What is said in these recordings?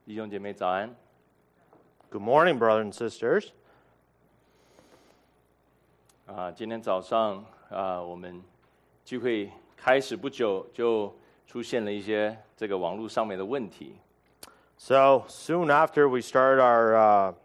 弟兄姐妹早安。 Good morning, brothers and sisters. 今天早上我们聚会开始不久，就出现了一些这个网络上面的问题。 So soon after we started our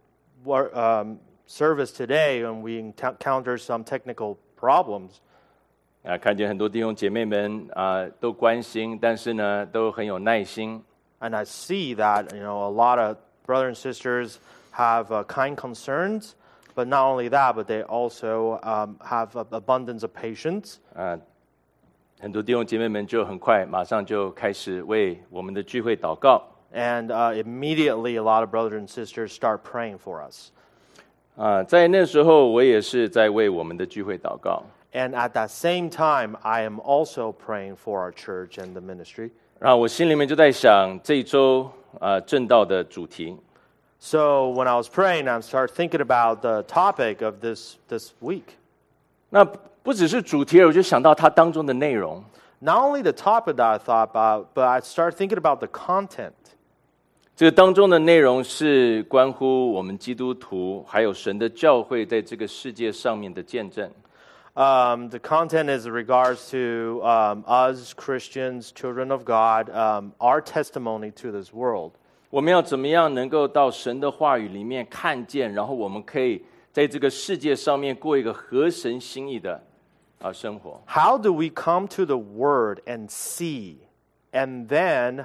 service today, and we encountered some technical problems. 看见很多弟兄姐妹们都关心，但是呢，都很有耐心。 And I see that, a lot of brothers and sisters have kind concerns, but not only that, but they also have abundance of patience. 很多弟兄姐妹们就很快马上就开始为我们的聚会祷告。 And immediately, a lot of brothers and sisters start praying for us. 在那时候，我也是在为我们的聚会祷告。 And at that same time, I am also praying for our church and the ministry. 然后我心里面就在想这一周正道的主题。 So when I was praying, I started thinking about the topic of this week. 那不只是主题，我就想到它当中的内容。 Not only the topic that I thought about, but I started thinking about the content. 这个当中的内容是关乎我们基督徒还有神的教会在这个世界上面的见证。 The content is in regards to us Christians, children of God, our testimony to this world. 我们要怎么样能够到神的话语里面看见，然后我们可以在这个世界上面过一个合神心意的生活。 How do we come to the Word and see, and then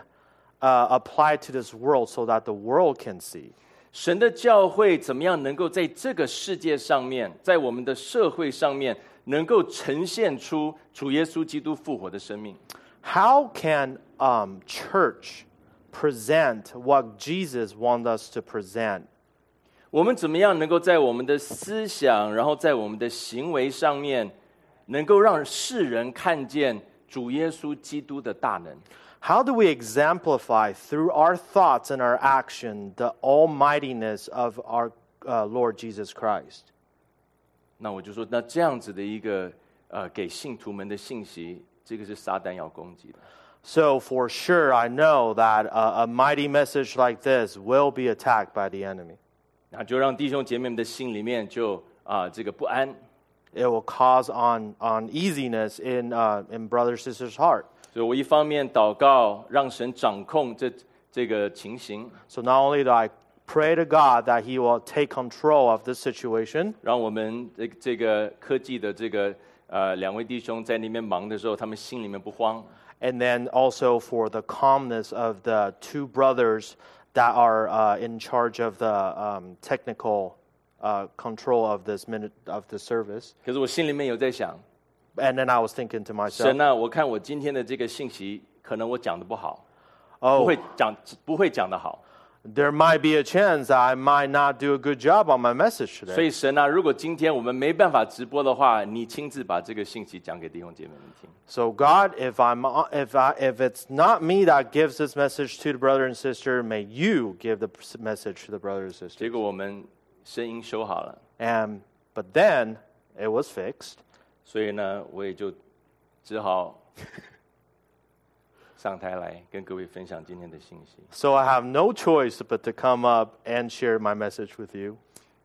apply to this world so that the world can see? 神的教会怎么样能够在这个世界上面，在我们的社会上面，能够呈现出主耶稣基督复活的生命？ How can church present what Jesus wants us to present? 我们怎么样能够在我们的思想，然后在我们的行为上面，能够让世人看见主耶稣基督的大能？ How do we exemplify through our thoughts and our action the almightiness of our Lord Jesus Christ? 那我就说，那这样子的一个给信徒们的信息，这个是撒旦要攻击的。 So for sure, I know that a mighty message like this will be attacked by the enemy. 那就让弟兄姐妹们的心里面就这个不安。 It will cause uneasiness in brothers and sisters' heart. 所以我一方面祷告，让神掌控这个情形， So not only do I pray to God that He will take control of this situation, 让我们这个科技的这个两位弟兄在那边忙的时候，他们心里面不慌。 and then also for the calmness of the two brothers that are in charge of the technical control of this service. 可是我心里面有在想， And then I was thinking to myself, 神啊，我看我今天的这个信息，可能我讲的不好， oh, 不会讲的好。 there might be a chance that I might not do a good job on my message 所 today. 以神啊，如果今天我们没办法直播的话，你亲自把这个信息讲给弟兄姐妹们听。 So God, if it's not me that gives this message to the brother and sister, may you give the message to the brother and sister. 结果我们声音修好了， But then it was fixed. 所以呢，我也就只好上台来跟各位分享今天的信息。 So I have no choice but to come up and share my message with you.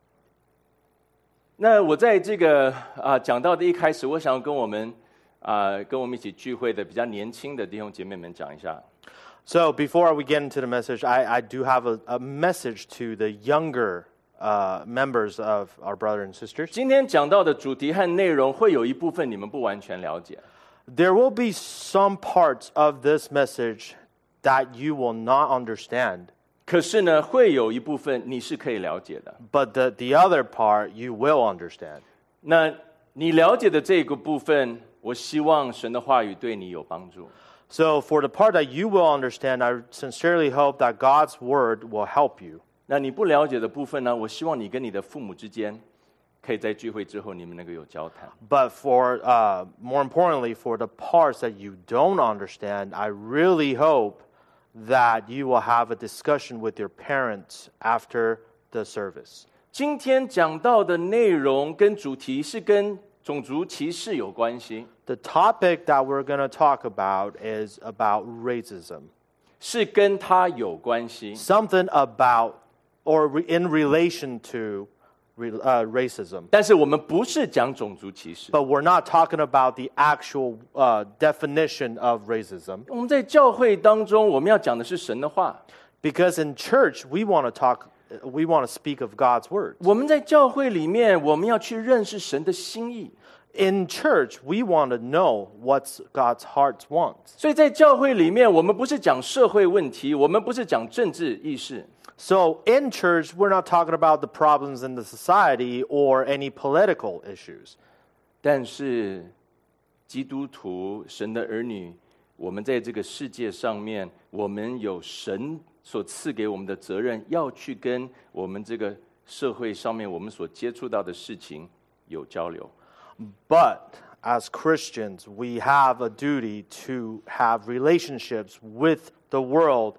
那我在这个讲到的一开始，我想跟我们一起聚会的比较年轻的弟兄姐妹们讲一下。 So before we get into the message, I do have a message to the younger members of our brothers and sisters. 今天讲到的主题和内容，会有一部分你们不完全了解。 There will be some parts of this message that you will not understand. 可是呢，会有一部分你是可以了解的。 But the other part you will understand. 那你了解的这个部分，我希望神的话语对你有帮助。 So for the part that you will understand, I sincerely hope that God's word will help you. 那你不了解的部分呢，我希望你跟你的父母之间，可以在聚会之后你们能够有交谈。 But for more importantly, for the parts that you don't understand, I really hope that you will have a discussion with your parents after the service. 今天讲到的内容跟主题是跟种族歧视有关系。 The topic that we're going to talk about is about racism. 是跟他有关系。 something about or in relation to racism. 但是我们不是讲种族歧视。 But we're not talking about the actual definition of racism. 我们在教会当中，我们要讲的是神的话。 Because in church, we want to speak of God's word. 我们在教会里面，我们要去认识神的心意。 In church, we want to know what God's heart wants. 所以在教会里面，我们不是讲社会问题，我们不是讲政治意识， So in church, we're not talking about the problems in the society or any political issues. 但是基督徒、神的儿女，我们在这个世界上面，我们有神所赐给我们的责任，要去跟我们这个社会上面我们所接触到的事情有交流。 But as Christians, we have a duty to have relationships with the world.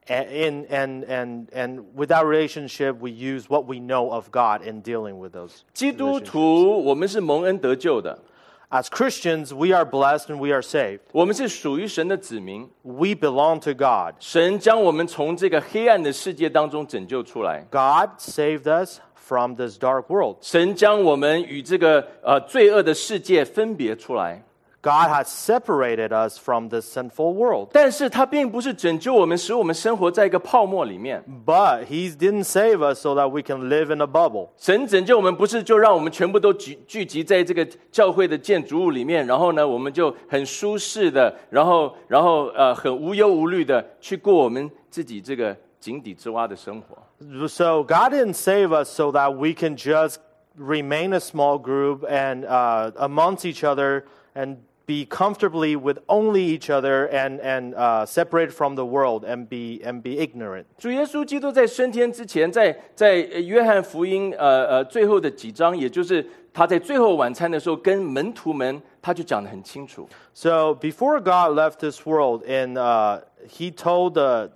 And with that relationship, we use what we know of God in dealing with those 基督 relationships. 徒，我们是蒙恩得救的， As Christians, we are blessed and we are saved. 我们是属于神的子民。 We belong to God. 神将我们从这个黑暗的世界当中拯救出来， God saved us from this dark world. 神将我们与这个罪恶的世界分别出来。 God has separated us from this sinful world. 但是他并不是拯救我们，使我们生活在一个泡沫里面。 But He didn't save us so that we can live in a bubble. 神拯救我们，不是就让我们全部都聚集在这个教会的建筑物里面，然后呢，我们就很舒适的，然后很无忧无虑的去过我们自己这个井底之蛙的生活。 So God didn't save us so that we can just remain a small group and amongst each other and be comfortably with only each other and separate from the world and be ignorant. 主耶稣基督在升天之前，在约翰福音最后的几章，也就是他在最后晚餐的时候，跟门徒们他就讲得很清楚。 So before God left this world, and he told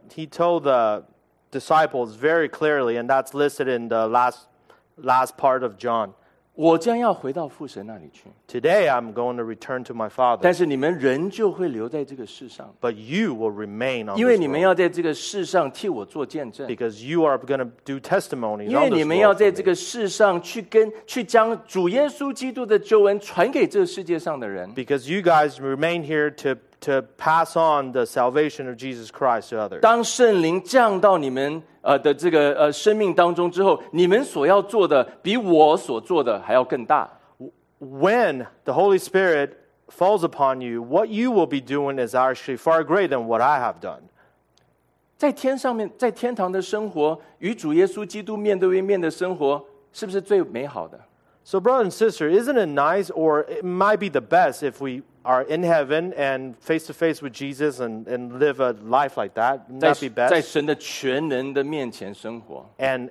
the disciples very clearly, and that's listed in the last part of John. 我将要回到父神那里去， Today I'm going to return to my Father, 但是你们仍旧会留在这个世上， but you will remain on 因为 this 你们 world 要在这个世上替我做见证， because you are going to do testimonies 因为 on 你 this 们要 world 在 for 这 me. 个世上去将主耶稣基督的救恩传给这个世界上的人。 Because you guys remain here to pass on the salvation of Jesus Christ to others. 当圣灵降到你们的这个生命当中之后，你们所要做的比我所做的还要更大。 When the Holy Spirit falls upon you, what you will be doing is actually far greater than what I have done. 在天上面，在天堂的生活，与主耶稣基督面对面的生活，是不是最美好的？ So, brother and sister, isn't it nice, or it might be the best if we are in heaven and face to face with Jesus and live a life like that? Wouldn't 在 that be 在 best? 神的全能的面前生活，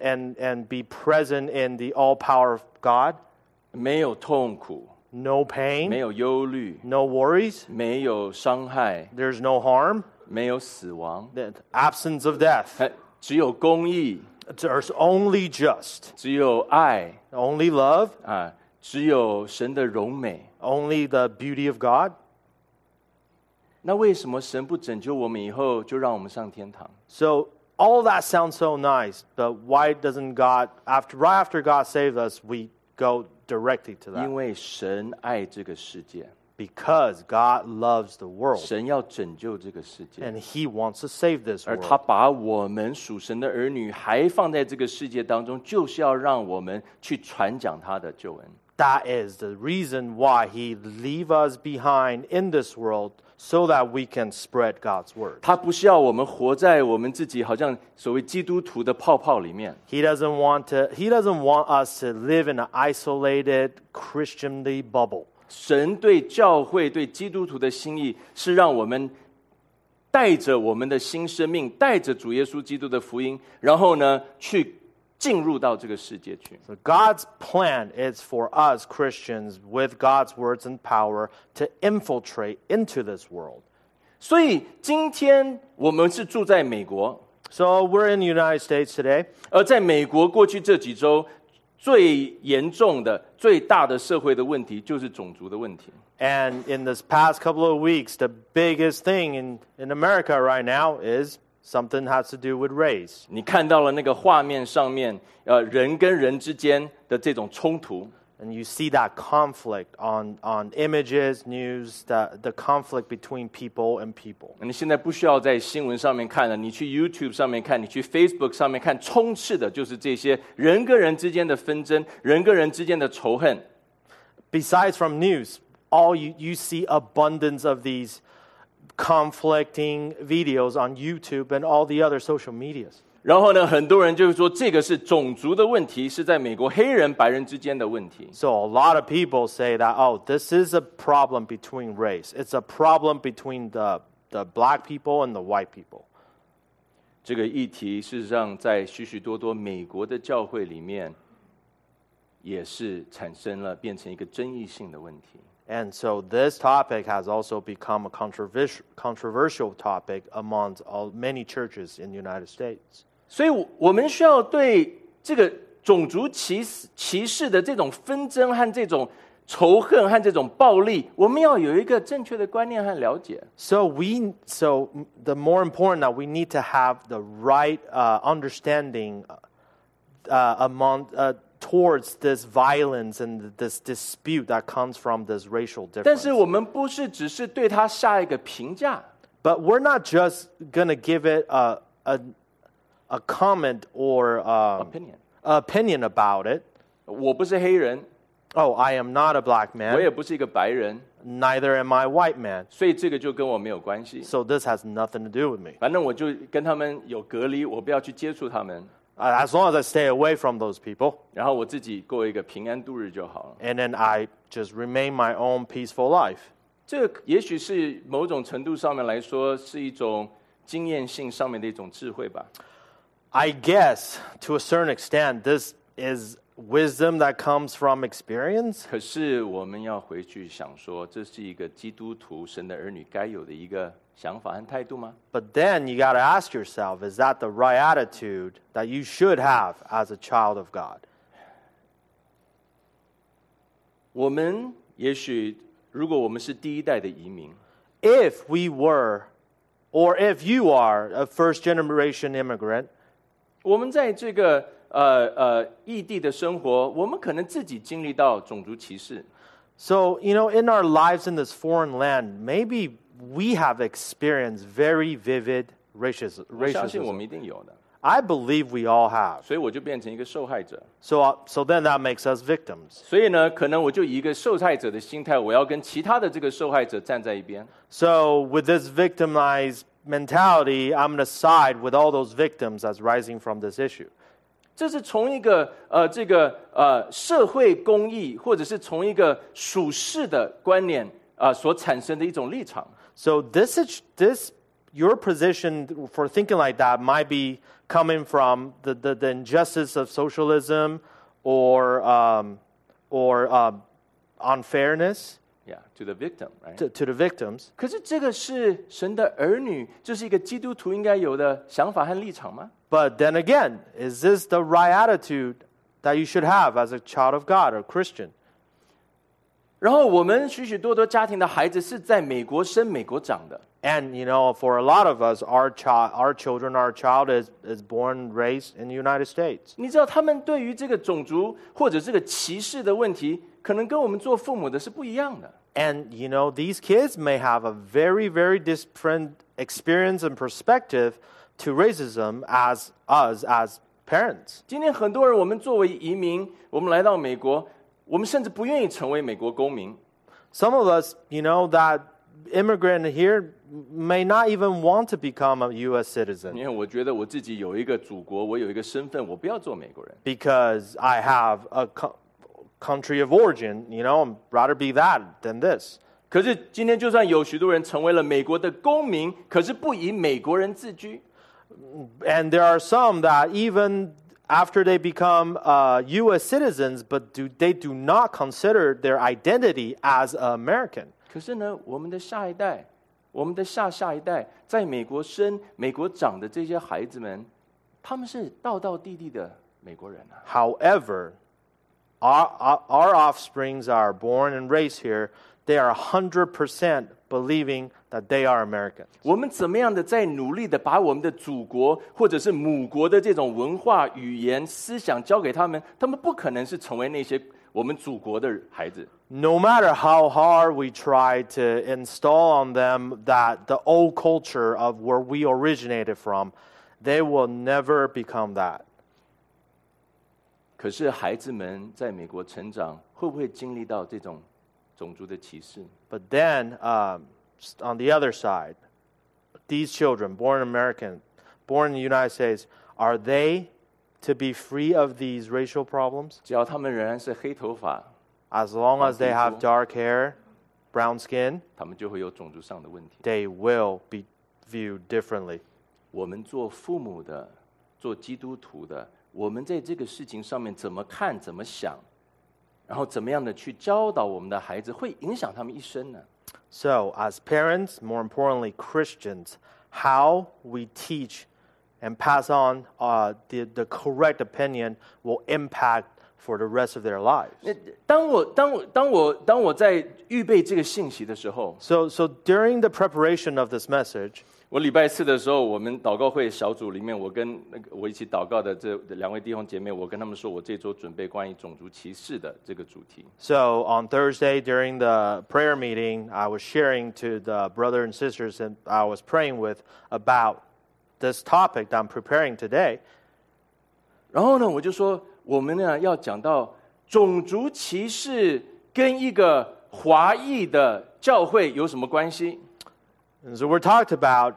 And be present in the all power of God? 没有痛苦， No 没 pain, 有忧虑， no worries, 没有伤害， there's no harm, 没有死亡， the absence of death. 只有公义， There's only just, 只有爱 only love, 啊，只有神的荣美。 only the beauty of God. 那为什么神不拯救我们以后就让我们上天堂？ So all that sounds so nice, but why doesn't God, right after God saved us, we go directly to 因 that? 为神爱这个世界， Because God loves the world 神要拯救这个世界， and He wants to save this 而他 world. 把我们属神的儿女还放在这个世界当中，就是要让我们去传讲他的救恩。 That is the reason why He leave us behind in this world so that we can spread God's word. 他不是要我们活在我们自己好像所谓基督徒的泡泡里面， He doesn't want us to live in an isolated Christianly bubble. 神对教会、对基督徒的心意是让我们带着我们的新生命，带着主耶稣基督的福音，然后呢，去进入到这个世界去。 So God's plan is for us Christians with God's words and power to infiltrate into this world. 所以今天我们是住在美国， So we're in the United States today, 而在美国过去这几周最严重的、最大的社会的问题就是种族的问题。 and in this past couple of weeks, the biggest thing in America right now is something has to do with race. 你看到了那个画面上面，人跟人之间的这种冲突。 And you see that conflict on images, news, the conflict between people and people. 你现在不需要在新闻上面看了，你去 YouTube 上面看，你去 Facebook 上面看，充斥的就是这些人跟人之间的纷争，人跟人之间的仇恨。 Besides from news, all you see abundance of these conflicting videos on YouTube and all the other social medias. 然后呢，很多人就是说，这个是种族的问题，是在美国黑人、白人之间的问题。 So a lot of people say that, oh, this is a problem between race. It's a problem between the black people and the white people. 这个议题事实上在许许多多美国的教会里面，也是产生了变成一个争议性的问题。 And so this topic has also become a controversial topic among many churches in the United States. 所以我们需要对这个种族歧视的这种纷争和这种仇恨和这种暴力，我们要有一个正确的观念和了解。 So the more important that we need to have the right understanding towards this violence and this dispute that comes from this racial 但是 difference. 我们不是只是对他下一个评价， But we're not just going to give it a comment or opinion about it. 我不是黑人， Oh, I am not a black 我 man. 也不是一个白人， Neither am I a white man. 所以这个就跟我没有关系。 So this has nothing to do with me. 反正我就跟他们有隔离，我不要去接触他们， As long as I stay away from those people, 然后我自己过一个平安度日就好了。 and then I just remain my own peaceful life. 这个也许是某种程度上面来说，是一种经验性上面的一种智慧吧。 I guess to a certain extent, this is wisdom that comes from experience. 可是我们要回去想说，这是一个基督徒、神的儿女该有的一个想法和态度吗？ But then you got to ask yourself, is that the right attitude that you should have as a child of God? 我们也许，如果我们是第一代的移民， If we were, or if you are a first generation immigrant, 我们在这个异地的生活，我们可能自己经历到种族歧视。 so, in our lives in this foreign land, maybe we have experienced very vivid 我相信我 racism. 们一定有的， I believe we all have. 所以我就变成一个受害者。 So then that makes us victims. 所以呢，可能我就以一个受害者的心态，我要跟其他的这个受害者站在一边。 So with this victimized mentality, I'm going to side with all those victims as rising from this issue. 这是从一个社会公益，或者是从一个属世的观念所产生的一种立场。 So your position for thinking like that might be coming from the injustice of socialism or unfairness Yeah, to the victim, right? to the victims. 可是这个是神的儿女，这是一个基督徒应该有的想法和立场吗？ But then again, is this the right attitude that you should have as a child of God or Christian? 然后我们许许多多家庭的孩子是在美国生、美国长的， And for a lot of us, our child is born and raised in the United States. 你知道他们对于这个种族或者这个歧视的问题，可能跟我们做父母的是不一样的。 And these kids may have a very, very different experience and perspective to racism as us as parents. 今天很多人，我们作为移民，我们来到美国，我们甚至不愿意成为美国公民。 Some of us, that immigrant here may not even want to become a U.S. citizen 因为我觉得我自己有一个祖国，我有一个身份，我不要做美国人。 because I have a country of origin, I'd rather be that than this. 可是今天，就算有许多人成为了美国的公民，可是不以美国人自居。 And there are some that even after they become U.S. citizens, but they do not consider their identity as American. 可是呢，我们的下一代，我们的下一代，在美国生、美国长的这些孩子们，他们是道道地地的美国人啊。 However, our offsprings are born and raised here. They are 100% believing that they are American. 我们怎么样的在努力的把我们的祖国或者是母国的这种文化、语言、思想交给他们，他们不可能是成为那些我们祖国的孩子。 No matter how hard we try to install on them that the old culture of where we originated from, they will never become that. 可是孩子们在美国成长，会不会经历到这种种族的歧视？ But then, on the other side, these children, born American, born in the United States, are they to be free of these racial problems? 只要他们仍然是黑头发， As long as they have dark hair, brown skin, 他们就会有种族上的问题。 they will be viewed differently. 我们做父母的，做基督徒的，我们在这个事情上面怎么看、怎么想，然后怎么样的去教导我们的孩子，会影响他们一生呢？ So, as parents, more importantly, Christians, how we teach and pass on the correct opinion will impact for the rest of their lives. 当我在预备这个信息的时候， So during the preparation of this message, 我礼拜四的时候，我们祷告会小组里面，我跟我一起祷告的这两位弟兄姐妹，我跟他们说，我这周准备关于种族歧视的这个主题。 so on Thursday during the prayer meeting, I was sharing to the brothers and sisters that I was praying with about this topic that I'm preparing today. 然后呢，我就说，我们呢要讲到种族歧视跟一个华裔的教会有什么关系？ And so we're talked about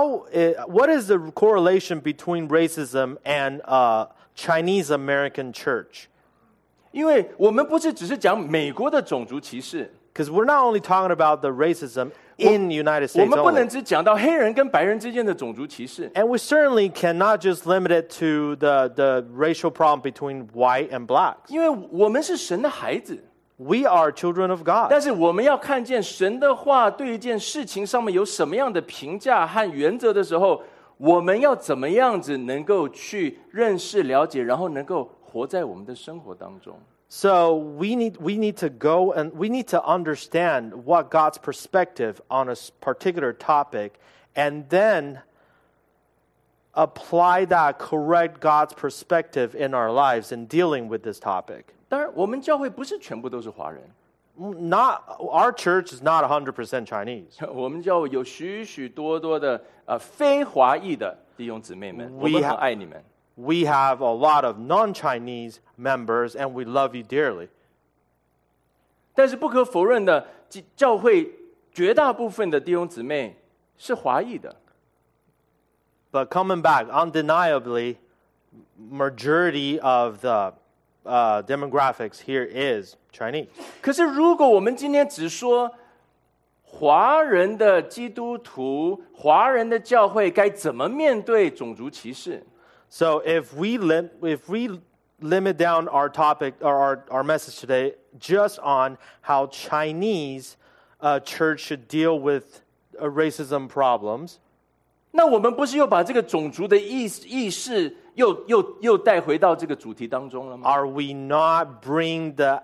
what is the correlation between racism and Chinese American church? 因为我们不是只是讲美国的种族歧视， Because we're not only talking about the racism in the United 我 States 们不能 only. 只讲到黑人跟白人之间的种族歧视。 And we certainly cannot just limit it to the racial problem between white and blacks. 因为我们是神的孩子， We are children of God. 但是我们要看见神的话对一件事情上面有什么样的评价和原则的时候，我们要怎么样子能够去认识、了解，然后能够活在我们的生活当中。 So we need to go and we need to understand what God's perspective on a particular topic, and then apply that correct God's perspective in our lives in dealing with this topic. 当然，我们教会不是全部都是华人， Not our church is not 100% Chinese. 我们教会有许许多多的非华裔的弟兄姊妹们，我们很爱你们。 We have a lot of non-Chinese members, and we love you dearly. 但是不可否认的，教会绝大部分的弟兄姊妹是华裔的。 But coming back, undeniably, majority of the demographics here is Chinese. 可是如果我们今天只说华人的基督徒、华人的教会该怎么面对种族歧视， So if we limit down our topic or our message today just on how Chinese church should deal with racism problems, 那我们不是又把这个种族的意识又带回到这个主题当中了吗？ are we not bring the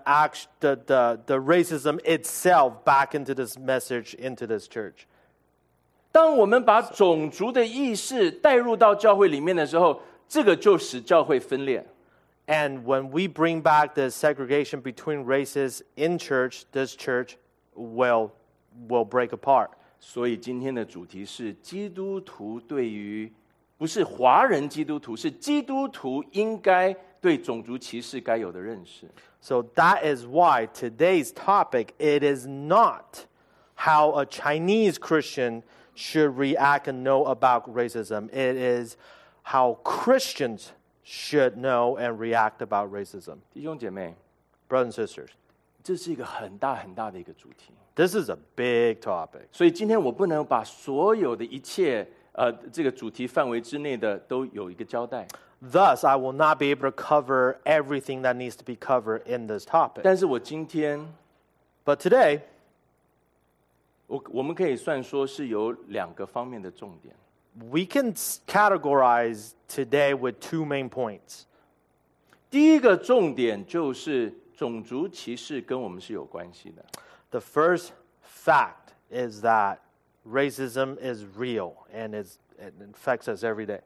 racism itself back into this message, into this church? 当我们把种族的意识带入到教会里面的时候，这个就使教会分裂。 And when we bring back the segregation between races in church, this church will break apart. 所以今天的主题是基督徒对于不是华人基督徒，是基督徒应该对种族歧视该有的认识。 So that is why today's topic, it is not how a Chinese Christian should react and know about racism. It is how Christians should know and react about racism. 弟兄姐妹， Brothers and sisters, 这是一个很大很大的一个主题。 this is a big topic. 所以今天我不能把所有的一切这个主题范围之内的都有一个交代。 Thus, I will not be able to cover everything that needs to be covered in this topic. 但是我今天 But today, 我们可以算说是有两个方面的重点。 we can categorize today with two main points. 第一个重点就是种族歧视跟我们是有关系的。 The first fact is that racism is real and it affects us every day.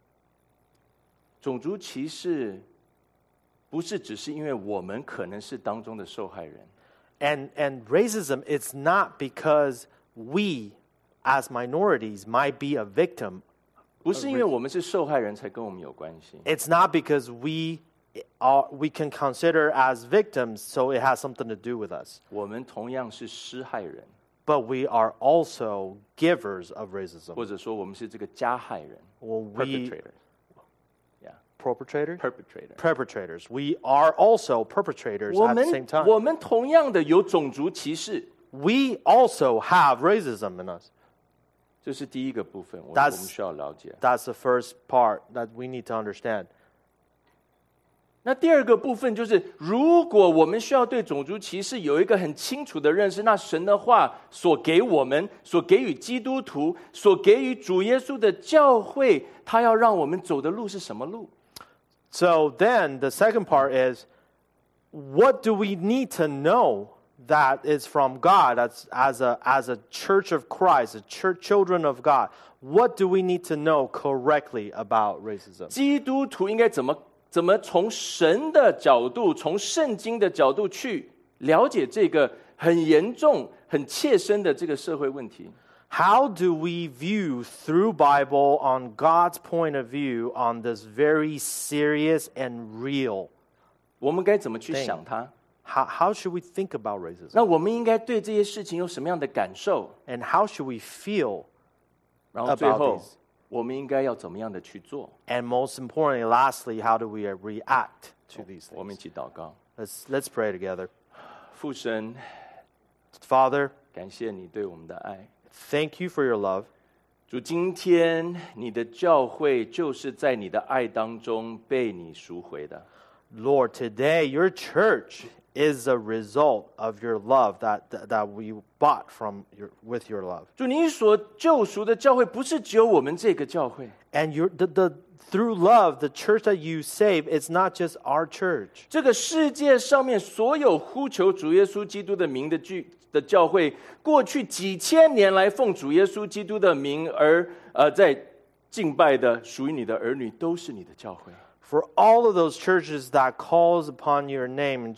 种族歧视不是只是因为我们可能是当中的受害人， And racism, it's not because we, as minorities, might be a victim. 不是因为我们是受害人才跟我们有关系。 It's not because we can consider as victims, so it has something to do with us. 我们同样是施害人， But we are also givers of racism. 或者说我们是这个加害人 Well, we perpetrator， perpetrators? perpetrator。 Perpetrators. We are also perpetrators 我 at the 们 same time. 我们同样的有种族歧视， We also have racism in us. 这是第一个部分，我 That's- 们需要了解。 That's the first part that we need to understand. 那第二个部分就是，如果我们需要对种族歧视有一个很清楚的认识，那神的话所给我们、所给予基督徒、所给予主耶稣的教会，他要让我们走的路是什么路？ So then the second part is, what do we need to know that is from God as a church of Christ, children of God? What do we need to know correctly about racism? 基督徒应该怎么从神的角度、从圣经的角度去了解这个很严重、很切身的这个社会问题？ How do we view through Bible on God's point of view on this very serious and real? 我们该怎么去想它？ How should we think about racism? 那我们应该对这些事情有什么样的感受？ And how should we feel? 然后最 About 后 these.， 我们应该要怎么样的去做？ And most importantly, lastly, how do we react to these 我们一 things? 起祷告， Let's pray together. 父神， Father, 感谢你对我们的爱。 thank you for your love. 主，今天你的教会就是在你的爱当中被你赎回的。 Lord, today your church is a result of your love that we bought with your love. 主，你所救赎的教会不是只有我们这个教会， And through love, the church that you save, it's not just our church. 这个世界上面所有呼求主耶稣基督的名的教会，过去几千年来奉主耶稣基督的名而在敬拜的属于你的儿女，都是你的教会。 For all of those churches that calls upon your name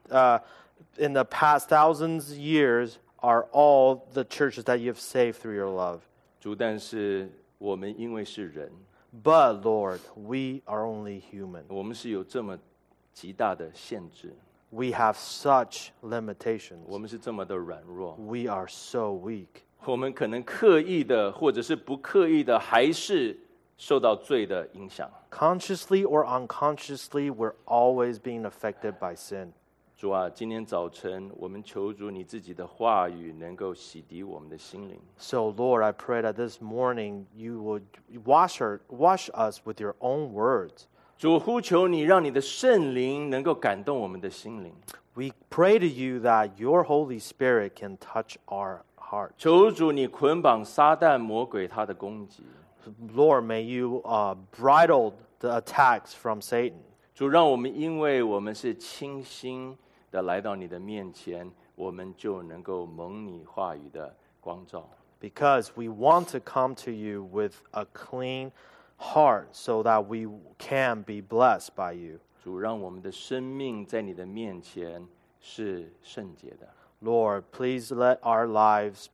in the past thousands of years are all the churches that you have saved through your love. 主，但是我们因为是人， But Lord, we are only human. 我们是有这么极大的限制， We have such limitations. 我们是这么的软弱， We are so weak. 我们可能刻意的或者是不刻意的，还是受到罪的影响。 Consciously or unconsciously, we're always being affected by sin. 主啊，今天早晨我们求主你自己的话语能够洗涤我们的心灵。 So, Lord, I pray that this morning you would wash us with your own words. 主，呼求你，让你的圣灵能够感动我们的心灵。 We pray to you that your Holy Spirit can touch our heart. 求主你捆绑撒旦魔鬼他的攻击。 Lord, may you bridle the attacks from Satan. 主，让我们因为我们是清心的来到你的面前，我们就能够蒙你话语的光照。 Because we want to come to you with a clean heart so that we can be blessed by you. 主，让我们的生命在你的面前是圣洁的。 Lord, please let our lives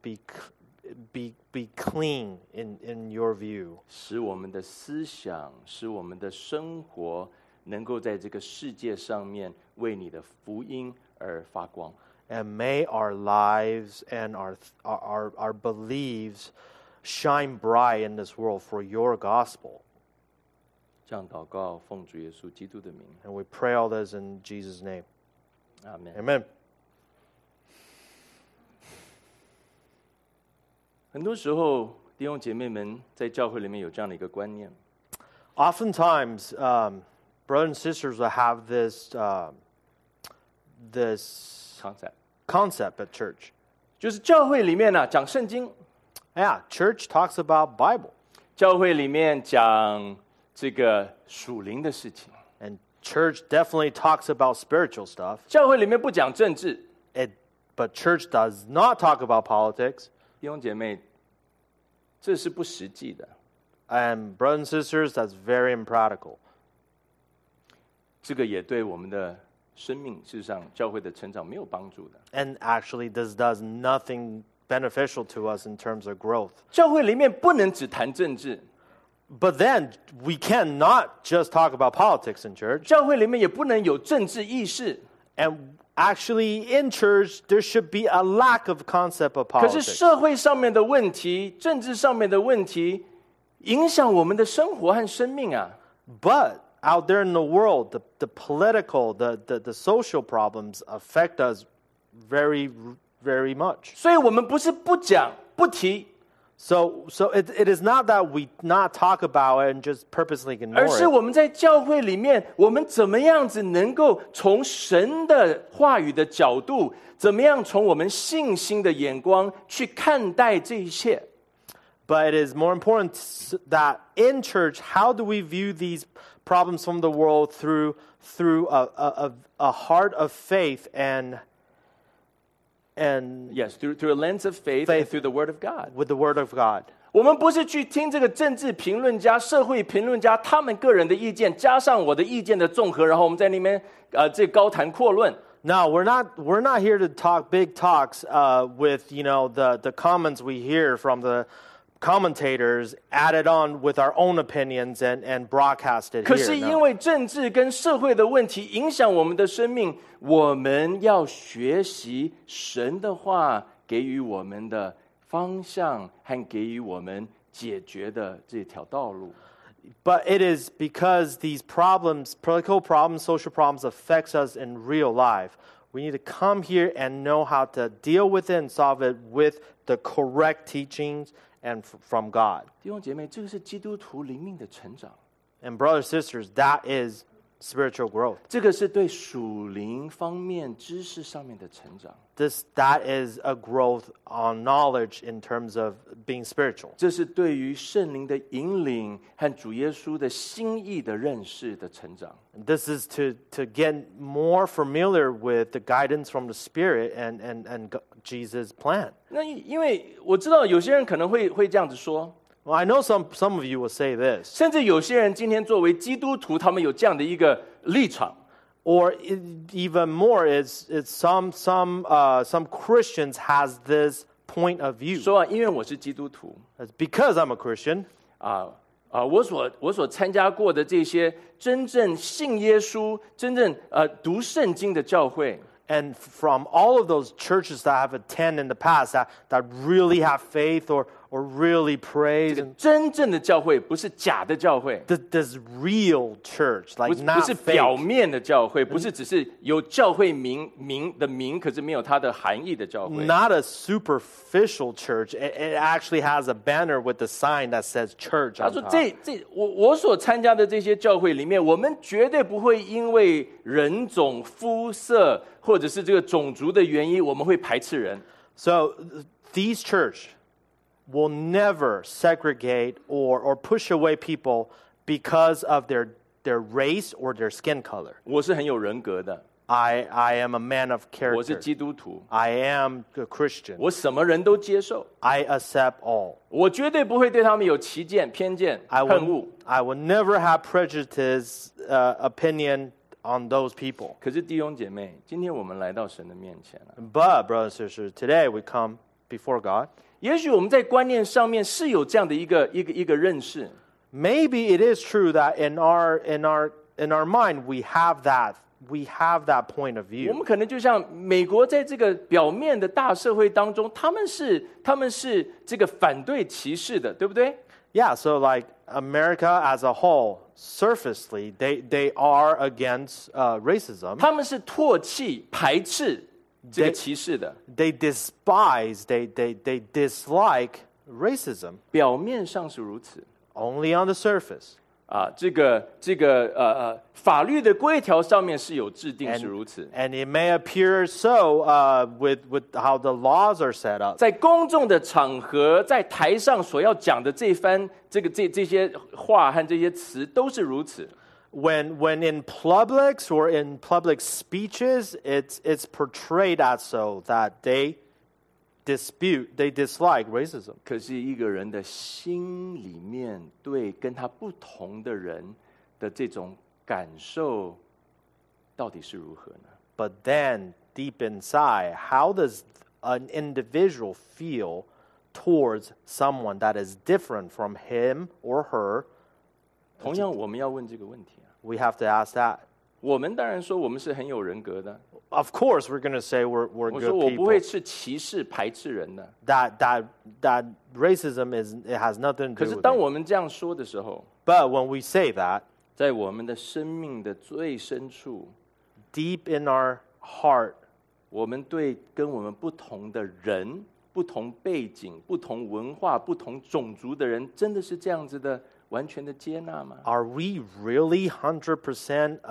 be clean in your view. 使我们的思想，使我们的生活能够在这个世界上面为你的福音而发光。 And may our lives and our beliefs shine bright in this world for your gospel. 这样祷告，奉主耶稣基督的名， And we pray all this in Jesus' name. 阿门。 Amen. 很多时候，弟兄姐妹们在教会里面有这样的一个观念： Oftentimes, brothers and sisters will have this concept at church. 就是教会里面讲圣经， Yeah, church talks about Bible, 教会里面讲这个属灵的事情， and church definitely talks about spiritual stuff. 教会里面不讲政治， But church does not talk about politics. 弟兄姐妹，这是不实际的。 And brothers and sisters, that's very impractical. 这个也对我们的生命，事实上教会的成长没有帮助的。 And actually, this does nothing beneficial to us in terms of growth. 教会里面不能只谈政治， But then we cannot just talk about politics in church. 教会里面也不能有政治意识。 And actually, in church, there should be a lack of concept of 可是 politics. 社会上面的问题、政治上面的问题，影响我们的生活和生命啊。 But out there in the world, the political, the social problems affect us very, very much. 所以我们不是不讲、不提， So it is not that we not talk about it and just purposely 而 ignore 是 it. 我们在教会里面，我们怎么样子能够从神的话语的角度，怎么样从我们信心的眼光去看待这一切？ But it is more important that in church, how do we view these problems from the world through a heart of faith and Yes, through a lens of faith and through the Word of God. with the Word of God. 我们不是去听这个政治评论家、社会评论家他们个人的意见，加上我的意见的综合，然后我们在那边这高谈阔论。 No, we're not here to talk big talks with the comments we hear from the commentators added on with our own opinions and broadcasted 可 here. 是因 No. 为政治跟社会的问题影响我们的生命，我们要学习神的话给予我们的方向和给予我们解决的这条道路。 But it is because these problems, political problems, social problems, affects us in real life. We need to come here and know how to deal with it and solve it with the correct teachings and from God. 弟兄姐妹，这个是基督徒灵命的成长， And brothers, sisters, that is spiritual growth. 这个是对属灵方面知识上面的成长， That is a growth on knowledge in terms of being spiritual. 这是对于圣灵的引领和主耶稣的心意的认识的成长。 This is to get more familiar with the guidance from the Spirit and Jesus' plan. 那因为我知道有些人可能会这样子说， Well, I know some of you will say this. 甚至有些人今天作为基督徒，他们有这样的一个立场。 Or even more, it's some Christians has this point of view. 说啊，因为我是基督徒 It's because I'm a Christian, 我所参加过的这些真正信耶稣、真正读圣经的教会， and from all of those churches that I've attended in the past that really have faith or really praise, and 真正的教会不是假的教会， this real church, 不 like 是 not 表 fake. 面的教会，不是只是有教会名，可是没有它的含义的教会。 Not a superficial church. It actually has a banner with the sign that says church 他 on 说 top. 我所参加的这些教会里面，我们绝对不会因为人种、肤色或者是这个种族的原因，我们会排斥人。 So these church will never segregate or push away people because of their race or their skin color. 我是很有人格的， I am a man of 我是 character. 基督徒， I am a Christian. 我什么人都接受， I accept all. 我绝对不会对他们有歧见、偏见、 I 恨恶。 will never have prejudice opinion on those people. 可是弟兄姐妹，今天我们来到神的面前了， But brothers and sisters, today we come before God. 也许我们在观念上面是有这样的一个认识， Maybe it is true that in our mind we have that point of 我 view. 们可能就像美国在这个表面的大社会当中，他们是这个反对歧视的，对不对？ Yeah, so like America as a whole, surfacely, they are against racism. 他们是唾弃、排斥这个歧视的， They despise, they dislike racism 表面上是如此 only on the surface. 法律的规条上面是有制定是如此， And it may appear so with how the laws are set up. 在公众的场合，在台上所要讲的这些话和这些词都是如此。 When in publics or in public speeches, it's portrayed as so that they they dislike racism. 可是一个人的心里面对跟他不同的人的这种感受到底是如何呢？ But then, deep inside, how does an individual feel towards someone that is different from him or her? 同样，我们要问这个问题啊。 We have to ask that. 我们当然说我们是很有人格的。 Of course, we're going to say we're 我 good 说我不会 people. 是歧视排斥人的。 That racism it has nothing 可 to 是 do with 当 it. 我们这样说的时候， But when we say that, 在我们的生命的最深处， deep in our heart, 我们对跟我们不同的人、不同背景、不同文化、不同种族的人，真的是这样子的完全的接纳吗？ are we really 100%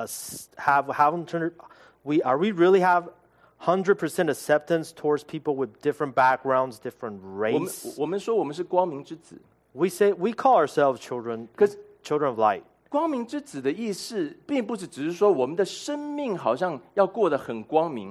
are we really have 100% acceptance towards people with different backgrounds, different 我们 race? 说我们是光明之子， We call ourselves children of light. 光明之子的意思，并不是只是说我们的生命好像要过得很光明。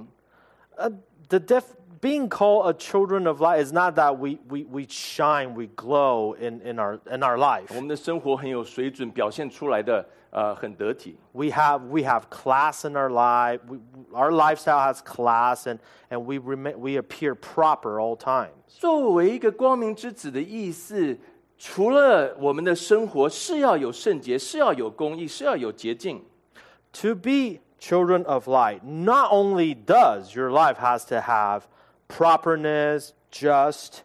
Being called a children of light is not that we shine, we glow in our 我 life. 们的生活很有水准，表现出来的很得体。 We have class in our life. Our lifestyle has class, and we appear proper all times. 作为一个光明之子的意思，除了我们的生活是要有圣洁，是要有公义，是要有洁净， To be children of light, not only does your life has to have properness, just,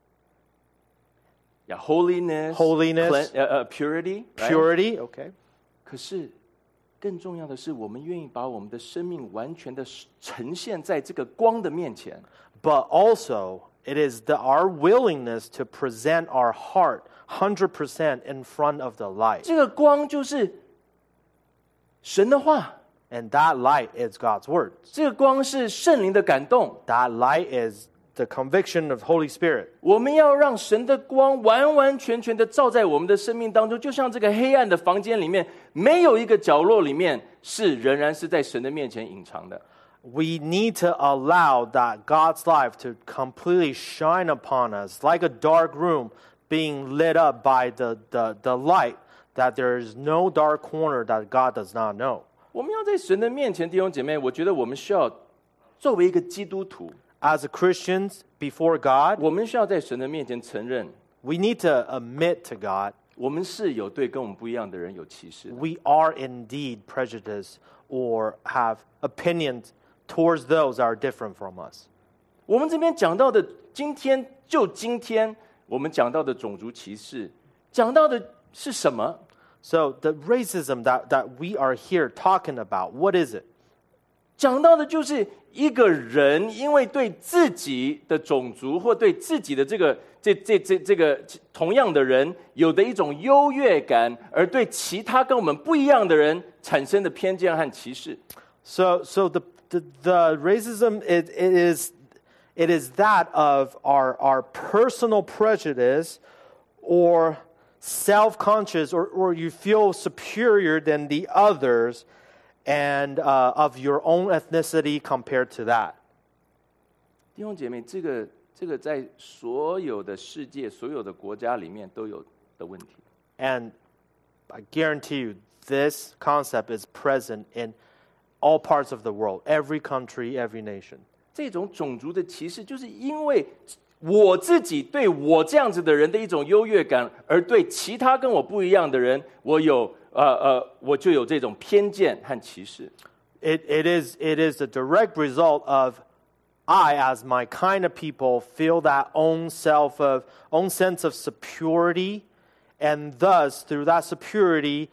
holiness, Holiness. purity, right? purity, okay? 可是更重要的是，我们愿意把我们的生命完全的呈现在这个光的面前。 But also, it is our willingness to present our heart 100% in front of the light. 这个光就是神的话， And that light is God's word. 这个光是圣灵的感动。 That light is the conviction of Holy Spirit. 我们要让神的光完完全全的照在我们的生命当中，就像这个黑暗的房间里面，没有一个角落里面仍然是在神的面前隐藏的。 We need to allow that God's life to completely shine upon us like a dark room being lit up by the light, that there is no dark corner that God does not know. 我们要在神的面前，弟兄姐妹，我觉得我们需要作为一个基督徒， As Christians before God, 我们需要在神的面前承认， we need to admit to God 我们是有对跟我们不一样的人有歧视的。 we are indeed prejudiced or have opinions towards those that are different from us. 我们这边讲到的，今天我们讲到的种族歧视，讲到的是什么？ So the racism that we are here talking about, what is it? 讲到的就是一个人因为对自己的种族或对自己的这个同样的人有的一种优越感，而对其他跟我们不一样的人产生的偏见和歧视。 So the racism it is that of our personal prejudice or self-conscious or you feel superior than the others and of your own ethnicity compared to that. 弟兄姐妹，这个在所有的世界、所有的国家里面都有的问题。 And I guarantee you this concept is present in all parts of the world, every country, every nation. 这种种族的歧视，就是因为我自己对我这样子的人的一种优越感，而对其他跟我不一样的人，我就有这种偏见和歧视。 It is the direct result of I, as my kind of people, feel that own sense of superiority, and thus through that superiority,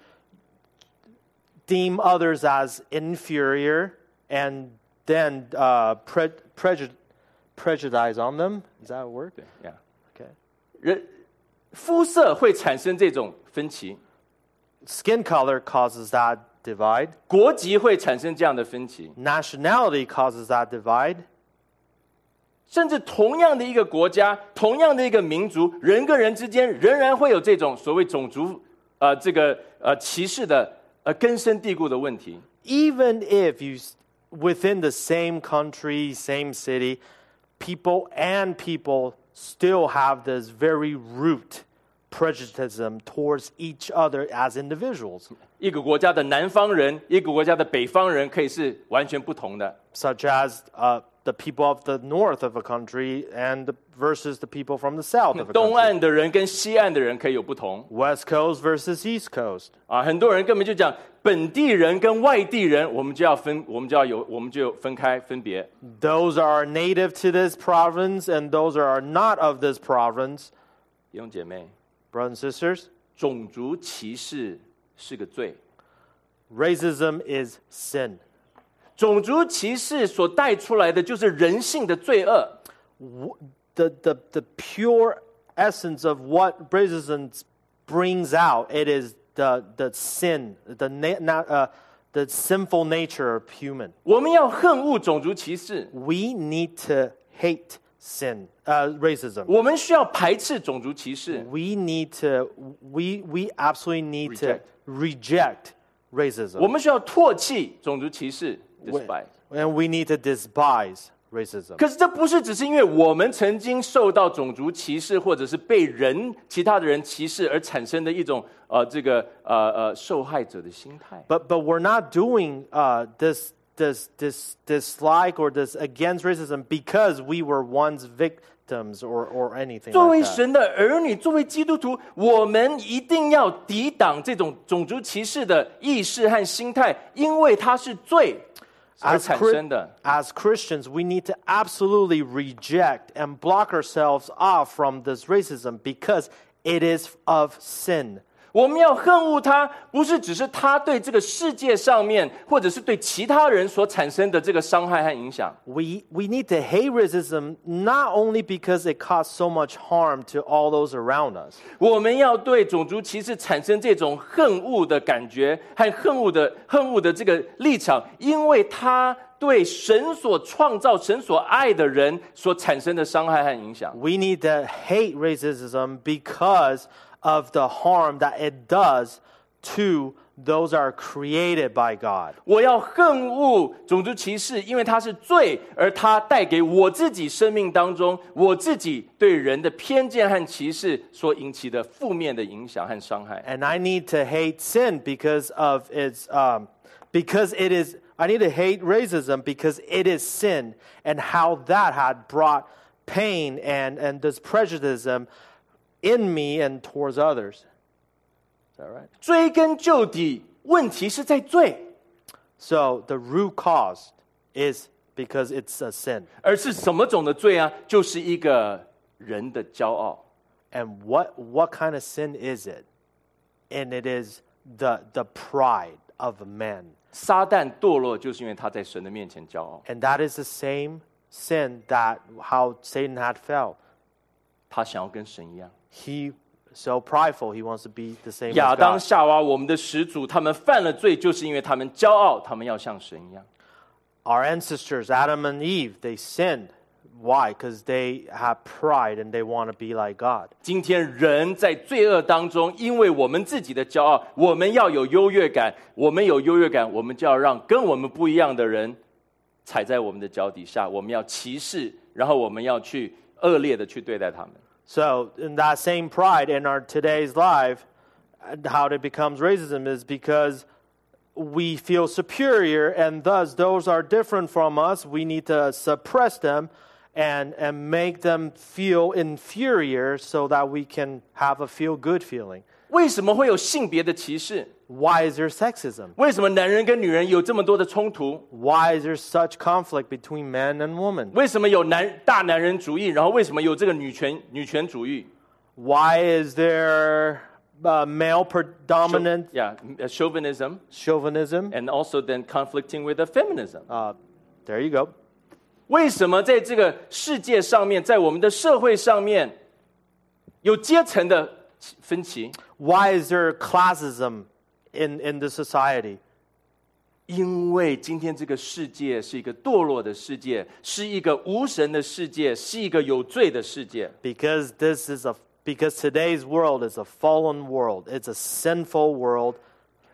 deem others as inferior, and then prejudice on them. Is that a word? 对呀， Okay. 肤色会产生这种分歧， Skin color causes that divide. 国籍会产生这样的分歧， Nationality causes that divide. 甚至同样的一个国家、同样的一个民族，人跟人之间仍然会有这种所谓种族歧视的根深蒂固的问题。 Even if you within the same country, same city, people and people still have this very root prejudice towards each other as individuals, 一个国家的南方人，一个国家的北方人，可以是完全不同的。 such as the people of the north of a country versus the people from the south of a 东 country. 岸的人跟西岸的人可以有不同 West Coast versus East Coast. 啊！很多人根本就讲本地人跟外地人，我们就分开分别。 Those are native to this province and those are not of this province. 弟兄姐妹， Brothers and sisters, 种族歧视是个罪。 racism is sin. 种族歧视所带出来的就是人性的罪恶。 The pure essence of what racism brings out, it is the sin, the sinful nature of human. 我们要恨恶种族歧视， We need to hate racism. 我们需要排斥种族歧视。 We absolutely need to reject racism. 我们需要唾弃种族歧视 despise。 And we need to despise racism. 可是这不是只是因为我们曾经受到种族歧视，或者是被其他的人歧视而产生的一种受害者的心态。 But we're not doing this dislike or this against racism because we were once victims or anything 作为 like that. 神的儿女，作为基督徒，我们一定要抵挡这种种族歧视的意识和心态，因为它是罪而产生的。 As Christians, we need to absolutely reject and block ourselves off from this racism because it is of sin. 我们要恨恶他，不是只是他对这个世界上面，或者是对其他人所产生的这个伤害和影响。 We need to hate racism not only because it caused so much harm to all those around us. 我们要对种族歧视产生这种恨恶的感觉和恨恶的这个立场，因为他对神所创造、神所爱的人所产生的伤害和影响。 We need to hate racism because of the harm that it does to those that are created by God. 我要恨恶种族歧视，因为它是罪，而它带给我自己生命当中，我自己对人的偏见和歧视所引起的负面的影响和伤害。 And I need to hate sin because of its I need to hate racism because it is sin and how that had brought pain and this prejudice in me and towards others. Is that right? 追根究底，问题是在罪， So the root cause is because it's a sin. 而是什么种的罪啊？就是一个人的骄傲。 And what kind of sin is it? And it is the pride of man. 撒旦堕落，就是因为他在神的面前骄傲， And that is the same sin that how Satan had fell. 他想要跟神一样。 He so prideful, he wants to be the same 亚 as 当、 God. 夏娃，我们的始祖，他们犯了罪，就是因为他们骄傲，他们要像神一样。 Our ancestors, Adam and Eve, they sinned. Why? Because they have pride and they want to be like God. 今天人在罪恶当中，因为我们自己的骄傲，我们要有优越感。我们有优越感，我们就要让跟我们不一样的人踩在我们的脚底下。我们要歧视，然后我们要去恶劣的去对待他们。 So, in that same pride in our today's life, how it becomes racism is because we feel superior, and thus those are different from us. We need to suppress them and make them feel inferior so that we can have a feel-good feeling. 为什么会有性别的歧视？ Why is there sexism? 为什么男人跟女人有这么多的冲突？ Why is there such conflict between men and women? 为什么有大男人主义？然后为什么有这个女权主义 Why is there male predominant chauvinism chauvinism? and also then conflicting with the feminism？ There you go. 为什么在这个世界上面，在我们的社会上面有阶层的分歧？ Why is there classism in the society? 因为今天这个世界是一个堕落的世界，是一个无神的世界，是一个有罪的世界。 Because today's world is a fallen world. It's a sinful world.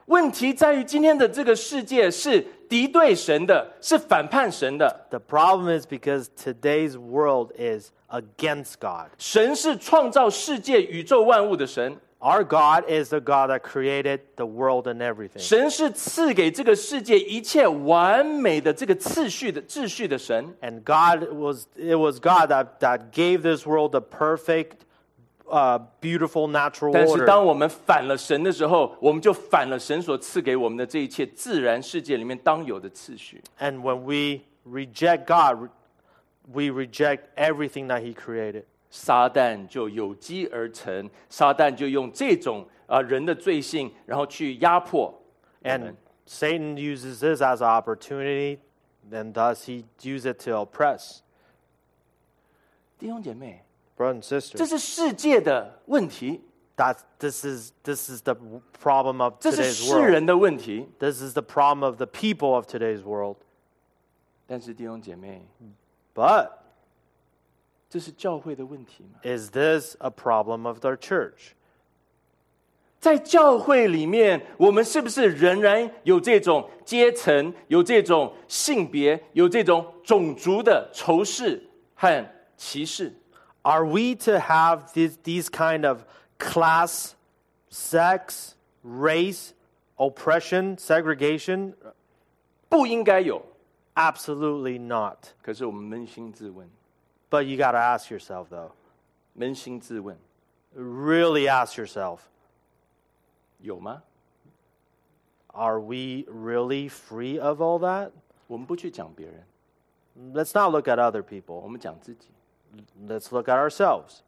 问题在于今天的这个世界是敌对神的，是反叛神的。 The problem is because today's world is against God. 神是创造世界宇宙万物的神， Our God is the God that created the world and everything. 神是赐给这个世界一切完美的这个秩序的神。 And it was God that gave this world the perfect, beautiful natural 但是 order. 当我们反了神的时候，我们就反了神所赐给我们的这一切自然世界里面当有的次序。 And when we reject God, we reject everything that He created. 撒旦就有机而成，撒旦就用这种人的罪性，然后去压迫我们。 And Satan uses this as an opportunity, and thus he uses it to oppress. 弟兄姐妹， Brothers and 这 sisters, 是世界的问题， this is the problem of 这是 today's 世 world. 人的问题。 This is the problem of the people of today's world. 但是弟兄姐妹， But 这是教会的问题吗？ is this a problem of their church? 在教会里面，我们是不是仍然有这种阶层、有这种性别、有这种种族的仇视和歧视？ Are we to have these kind of class, sex, race, oppression, segregation? 不应该有。 Absolutely not. 可是我们扪心自问， But you got to ask yourself, though. 扪心自问， Really ask yourself, 有吗？ are we really free of all that? 我们不去讲别人， Let's not look at other 我 people. 们讲自己。 Let's look at ourselves.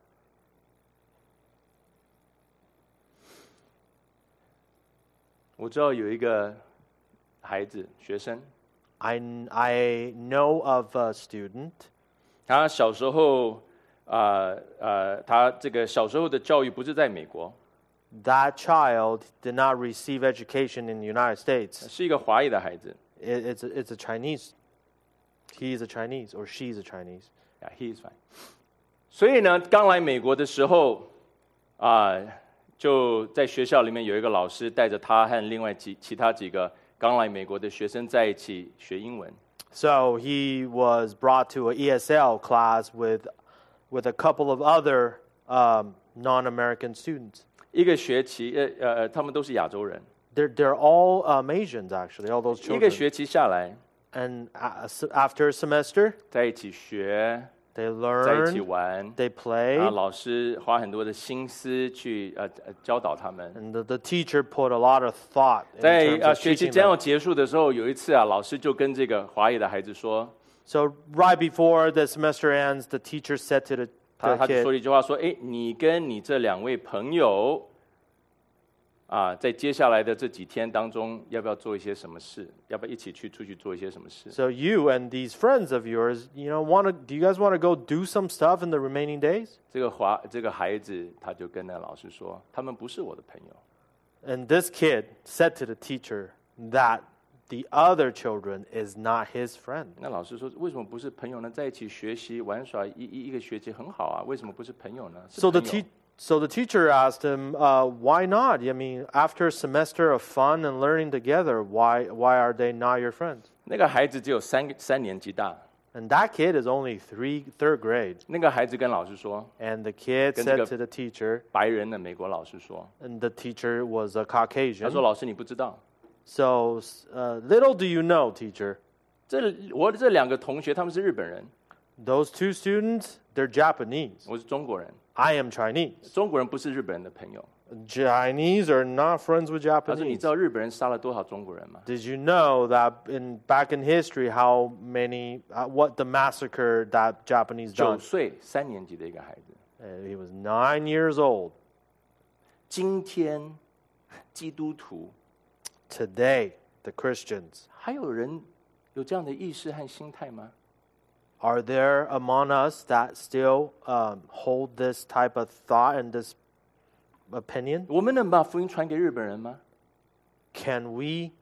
我知道有一个孩子学生， I know of a student. 他小时候他这个小时候的教育不是在美国， That child did not receive education in the United States. 是一个华裔的孩子。 It's a Chinese. He's a Chinese or she's a Chinese. Yeah, he is fine. 所以呢，刚来美国的时候，就在学校里面有一个老师带着他和另外其他几个刚来美国的学生在一起学英文。 So he was brought to an ESL class with a couple of other non-American students. 一个学期，他们都是亚洲人。 They're all Asians actually, all those 一个 children. 学期下来， And after a semester, 在一起学， they 在一起 learn, 玩， they 然后 play, 老师花很多的心思去教导他们。 and the teacher put a lot of thought in 在 terms of 学期 teaching 将要 them. 结束的时候，有一次老师就跟这个华裔的孩子说， So right before the semester ends, the teacher said to the 他就 kid, 说了一句话，说：“哎，你跟你这两位朋友，在接下来的这几天当中，要不要做一些什么事？要不要一起出去做一些什么事？” so you and these friends of yours, do you guys want to go do some stuff in the remaining days? 这个孩子他就跟那老师说，他们不是我的朋友。 And this kid said to the teacher that the other children is not his friend. 那老师说，为什么不是朋友呢？在一起学习玩耍一个学期很好啊，为什么不是朋友呢？是 So 朋友 the teacher asked him, why not? I mean, after a semester of fun and learning together, why are they not your friends? 那个孩子只有三年级大， And that kid is only third grade. 那个孩子跟老师说， And the kid 跟这个 said to the teacher, 白人的美国老师说， and the teacher was a 他 Caucasian. 说老师你不知道， So little do you know, teacher, 我这两个同学他们是日本人， those two students, they're Japanese. 我是中国人。 I am Chinese. 中国人不是日本人的朋友。 Chinese are not friends with 他说：“你 Japanese. 知道日本人杀了多少中国人吗？ Did you know that back in history what the massacre that Japanese 9 done? 岁3年级的一个孩子。 He was 9 years old. 今天基督徒 Today, the Christians, 还有人有这样的意识和心态吗？ are there among us that still hold this type of thought and this opinion? 我们能把福音传给日本人吗？ Can we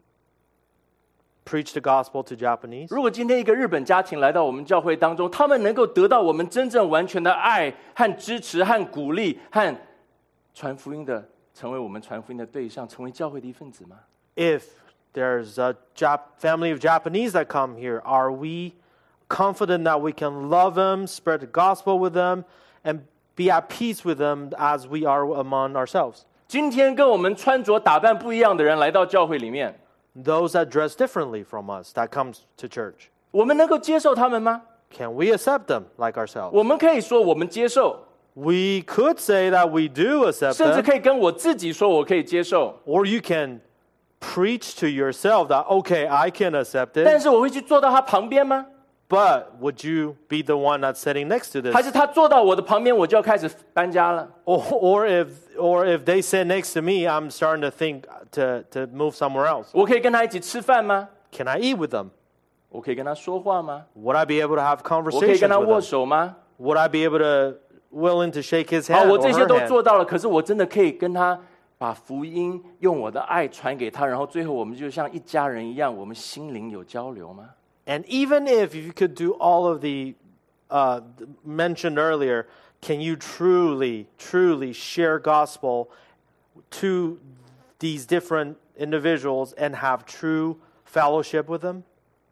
preach the gospel to Japanese? 如果今天一个日本家庭来到我们教会当中，他们能够得到我们真正完全的爱和支持和鼓励和传福音的，成为我们传福音的对象，成为教会的一份子吗？ if there's a family of Japanese that come here, are we confident that we can love them, spread the gospel with them, and be at peace with them as we are among ourselves? 今天跟我们穿着打扮不一样的人来到教会里面， Those that dress differently from us that comes to church, 我们能够接受他们吗？ can we accept them like ourselves? 我们可以说我们接受， We could say that we do accept 甚至 them, 可以跟我自己说我可以接受， or you can preach to yourself that, okay, I can accept 但 it, 是我会去坐到他旁边吗？ but would you be the one that's sitting next to 还 this? 是他坐到我的旁边，我就要开始搬家了？ Or if they sit next to me, I'm starting to think to move somewhere else. 我可以跟他一起吃饭吗？ Can I eat with them? 我可以跟他说话吗？ Would I be able to have 我可以 conversations 跟他 with 握 them? 手吗？ Would I be able to willing to shake his 好， hand 我 or 这些 her 都 hand? 做到了，可是我真的可以跟他把福音用我的爱传给他，然后最后我们就像一家人一样，我们心灵有交流吗？ And even if you could do all of the mentioned earlier, can you truly share gospel to these different individuals and have true fellowship with them?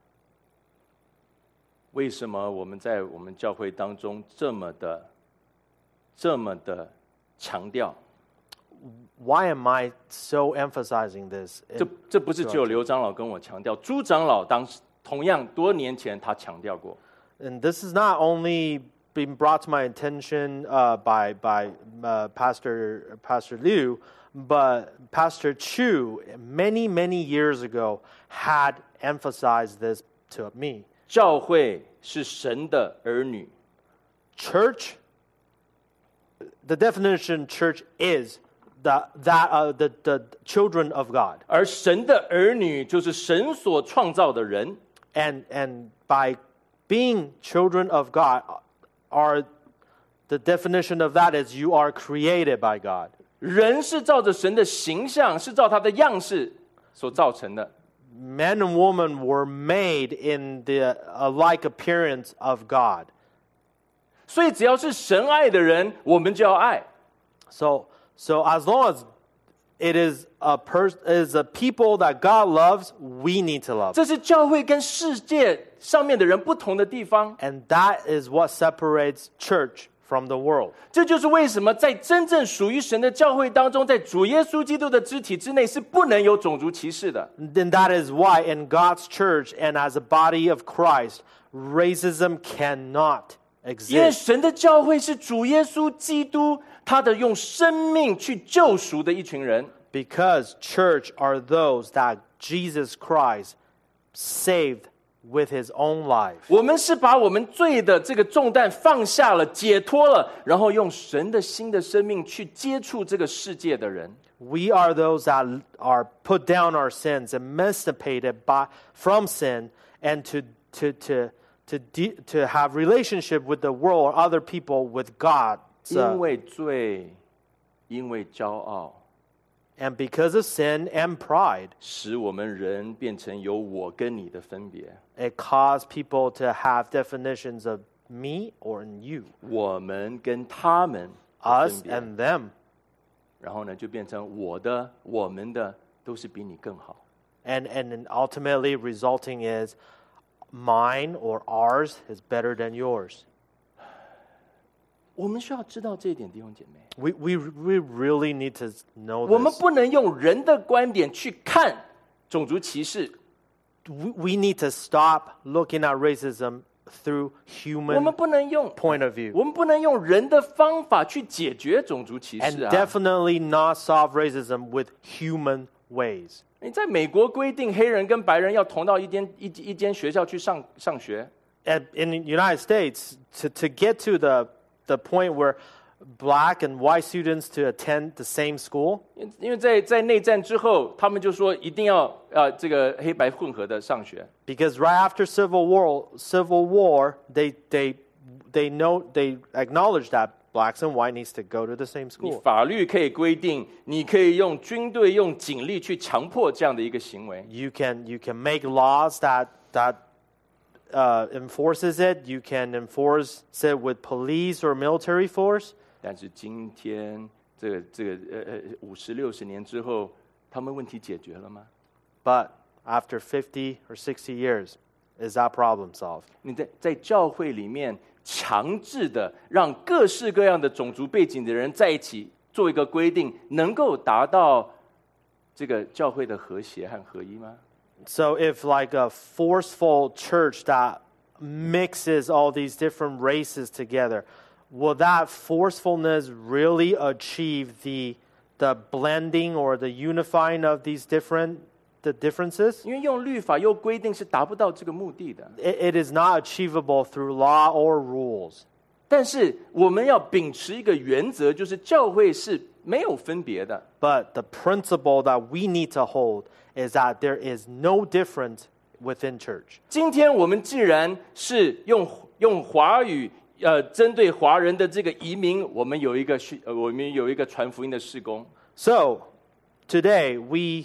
为什么我们在我们教会当中这么的强调？ Why am I so emphasizing this? 这不是只有刘长老跟我强调，朱长老当时同样多年前他强调过。 And this is not only being brought to my attention by Pastor Liu, but Pastor Chu many years ago had emphasized this to me. 教会是神的儿女， Church, the definition church is the children of God. 而神的儿女就是神所创造的人。 And by being children of God, the definition of that is you are created by God. 人是照着神的形象，是照他的样式所造成的。 Men and women were made in the like appearance of God. 所以只要是神爱的人，我们就要爱。 So as long as it is a people that God loves, we need to love. 这是教会跟世界上面的人不同的地方。 And that is what separates church from the world. 这就是为什么在真正属于神的教会当中，在主耶稣基督的肢体之内是不能有种族歧视的。 Then that is why in God's church and as a body of Christ, racism cannot 因为 exist. 神的教会是主耶稣基督他的用生命去救赎的一群人。 Because church are those that Jesus Christ saved with his own life. 我们是把我们罪的这个重担放下了，解脱了，然后用神的新的生命去接触这个世界的人。 We are those that are put down our sins, emancipated from sin, and to have relationship with the world or other people with God. 因为罪，因为骄傲， And because of sin and pride, 使我们人变成有我跟你的分别。 it caused people to have definitions of me or you, 我们跟他们的 us 分别， and them. 然后呢，就变成我的、我们的都是比你更好。 And then ultimately resulting is mine or ours is better than yours. 我们需要知道这一点，弟兄姐妹。 We really need to know 我们 this. 不能用人的观点去看种族歧视， We need to stop looking at racism through 我们 human 不能用 point of view. 我们不能用人的方法去解决种族歧 And 视啊！ definitely not solve racism with human ways. 你在美国规定黑人跟白人要同到一间学校去上学， And in the United States, to get to the point where black and white students to attend the same school, 因为在内战之后，他们就说一定要这个黑白混合的上学。 because right after Civil War, they acknowledge that blacks and white needs to go to the same 你 school. 法律可以规定，你可以用军队、用警力去强迫这样的一个行为。 You can make laws that enforces it. You can enforce it with police or military force. 但是今天这个50、60年之后，他们问题解决了吗？ But after 50 or 60 years, is that problem solved? 你在教会里面强制的让各式各样的种族背景的人在一起做一个规定，能够达到这个教会的和谐和合一吗？ So if like a forceful church that mixes all these different races together, will that forcefulness really achieve the blending or the unifying of these the differences? 因为用律法又规定是达不到这个目的的。 It is not achievable through law or rules. 但是我们要秉持一个原则，就是教会是没有分别的。 But the principle that we need to hold is that there is no difference within church. 今天我们既然是用华语，针对华人的这个移民，我们有一个传福音的事工。 So today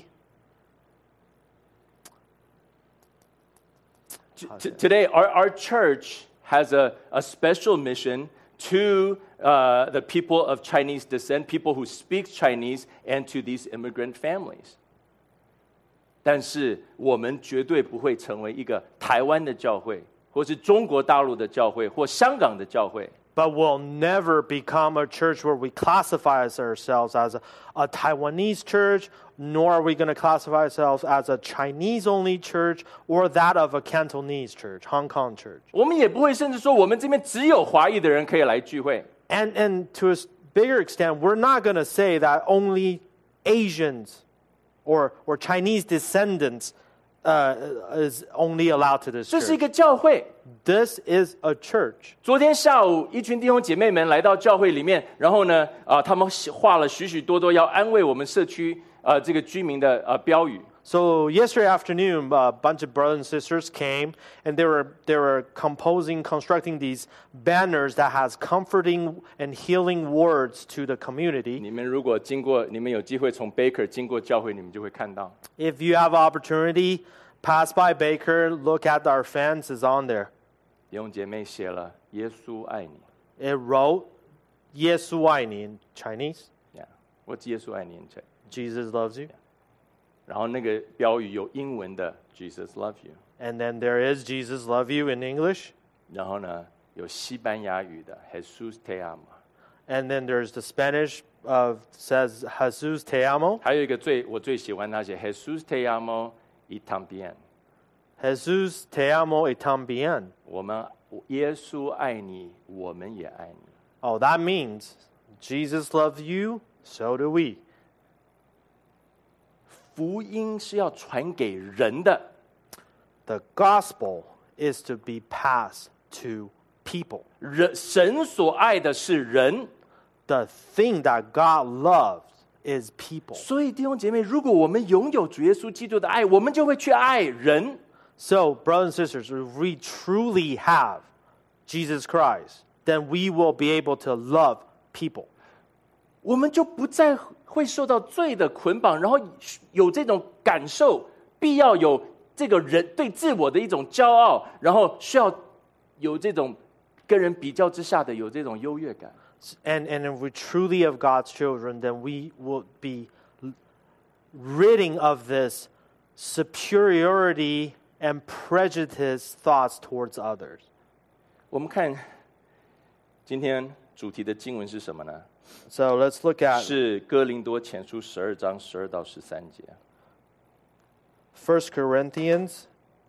Today, our church has a special mission to the people of Chinese descent, people who speak Chinese, and to these immigrant families. 但是我们绝对不会成为一个台湾的教会，或是中国大陆的教会，或香港的教会。 But we'll never become a church where we classify ourselves as a Taiwanese church, nor are we going to classify ourselves as a Chinese-only church or that of a Cantonese church, Hong Kong church. 我们也不会甚至说我们这边只有华裔的人可以来聚会。 And to a bigger extent, we're not going to say that only Asians or Chinese descendants is only allowed to this 这是一 church. 个教会。 This is a church. 昨天下午，一群弟兄姐妹们来到教会里面，然后呢，他们画了许许多多要安慰我们社区这个居民的标语。 So yesterday afternoon, a bunch of brothers and sisters came, and they were constructing these banners that has comforting and healing words to the community. 你们如果你们有机会从 Baker 经过教会，你们就会看到。 If you have opportunity, pass by Baker, look at our fence is on there. 弟兄姐妹写了“耶稣爱你 It wrote, 耶稣爱你 in Chinese. ”，我耶稣爱你 in Chinese。 Jesus loves you. 然后那个标语有英文的 “Jesus love you”， And then there is Jesus love you in English. 然后呢有西班牙语的 “Jesus te amo”， And then there's the Spanish says Jesus te amo. 还有一个我最喜欢他写 “Jesus te amo y también”。 Jesus te amo y también. 我们耶稣爱你，我们也爱你。 Oh, that means Jesus loves you, so do we. 福音是要传给人的， The gospel is to be passed to people. 神所爱的是人， The thing that God loves is people. 所以弟兄姐妹，如果我们拥有主耶稣基督的爱，我们就会去爱人。 So, brothers and sisters, if we truly have Jesus Christ, then we will be able to love people. 我们就不再会受到罪的捆绑，然后有这种感受，必要有这个人对自我的一种骄傲，然后需要有这种跟人比较之下的有这种优越感。 And if we truly have God's children, then we will be ridding of this superiority and prejudice thoughts towards others. 我们看今天主题的经文是什么呢？ So let's look at 是哥林多前书12章12到13节。 1 Corinthians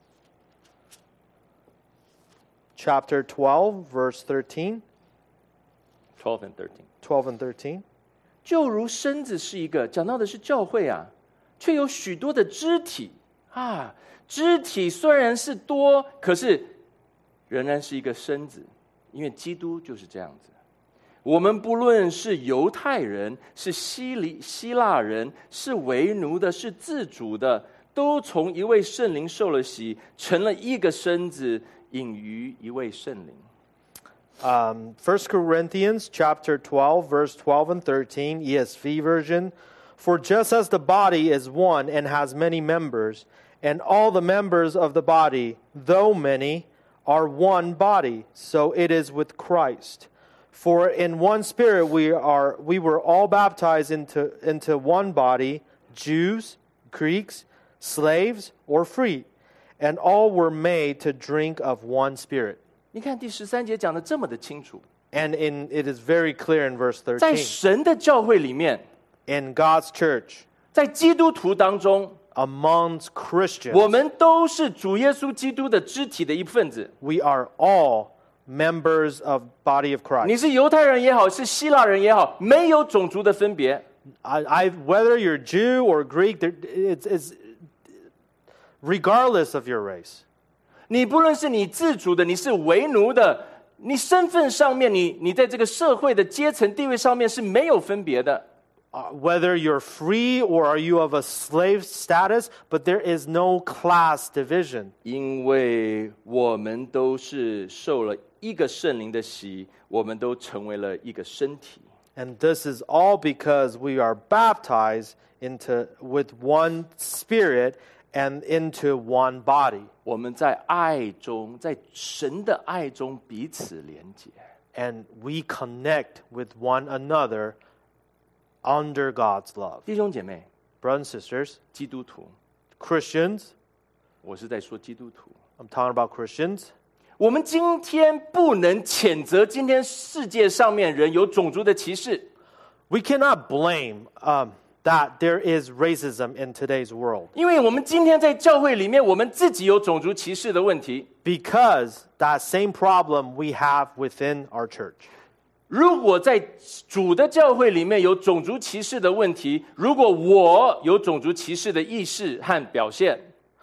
chapter 12, verse 13. 12 and 13。 12 and 13. 就如身子是一个，讲到的是教会啊，却有许多的肢体啊。肢体虽然是多，可是仍然是一个身子，因为基督就是这样子。我们不论是犹太人，是希腊人，是为奴的，是自主的，都从一位圣灵受了洗，成了一个身子，隐于一位圣灵。 1 Corinthians chapter 12, verse 12 and 13, ESV version. For just as the body is one and has many members, and all the members of the body, though many, are one body, so it is with Christ. For in one spirit we were all baptized into one body, Jews, Greeks, slaves or free, and all were made to drink of one Spirit. 你看第13节讲的这么的清楚， And it is very clear in verse 在 13. 神的教会里面， In God's church, 在基督徒当中， amongst Christians, 我们都是主耶稣基督的肢体的一份子。 we are all members of body of 你 Christ. 是犹太人也好，是希腊人也好，没有种族的分别。 Whether you're Jew or Greek, it's regardless of your race. 你不论是你自主的，你是为奴的，你身份上面，你在这个社会的阶层地位上面是没有分别的。 Whether you're free or are you of a slave status, but there is no class division. 因为我们都是受了一个圣灵的洗，我们都成为了一个身体。 And this is all because we are baptized with one spirit and into one body. 我们在爱中，在神的爱中彼此连结。 And we connect with one another under God's love. 弟兄姐妹， Brothers and sisters, 基督徒， Christians, 我是在说基督徒。 I'm talking about Christians. 我们今天不能谴责今天世界上面人有种族的歧视， We cannot blame that there is racism in today's world 因为我们今天在教会里面，我们自己有种族歧视的问题。 because that same problem we have within our church. 如果在主的教会里面有种族歧视的问题，如果我有种族歧视的意识和表现，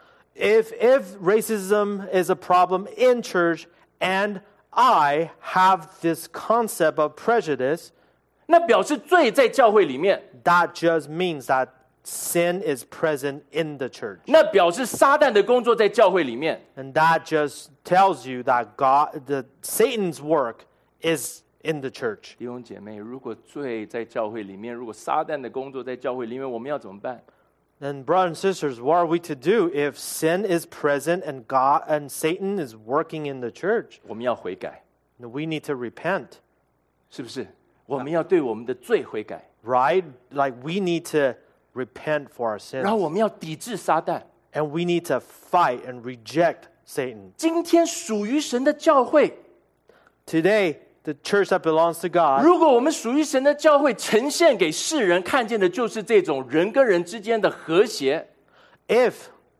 If racism is a problem in church and I have this concept of prejudice, 那表示罪在教会里面， that just means that sin is present in the church. 那表示撒旦的工作在教会里面。 And that just tells you that Satan's work is in the church. 弟兄姐妹，如果罪在教会里面，如果撒旦的工作在教会里面，我们要怎么办？ And brothers and sisters, what are we to do if sin is present and Satan is working in the church? 我们要悔改， We need to repent, 是不是？我们要对我们的罪悔改， right? Like we need to repent for our 然后 sins. 我们要抵制撒旦。 And we need to fight and reject Satan. 今天属于神的教会， Today, the church that belongs to God, 如果我们属于神的教会，呈现给世人看见的就是这种人跟人之间的和谐。 if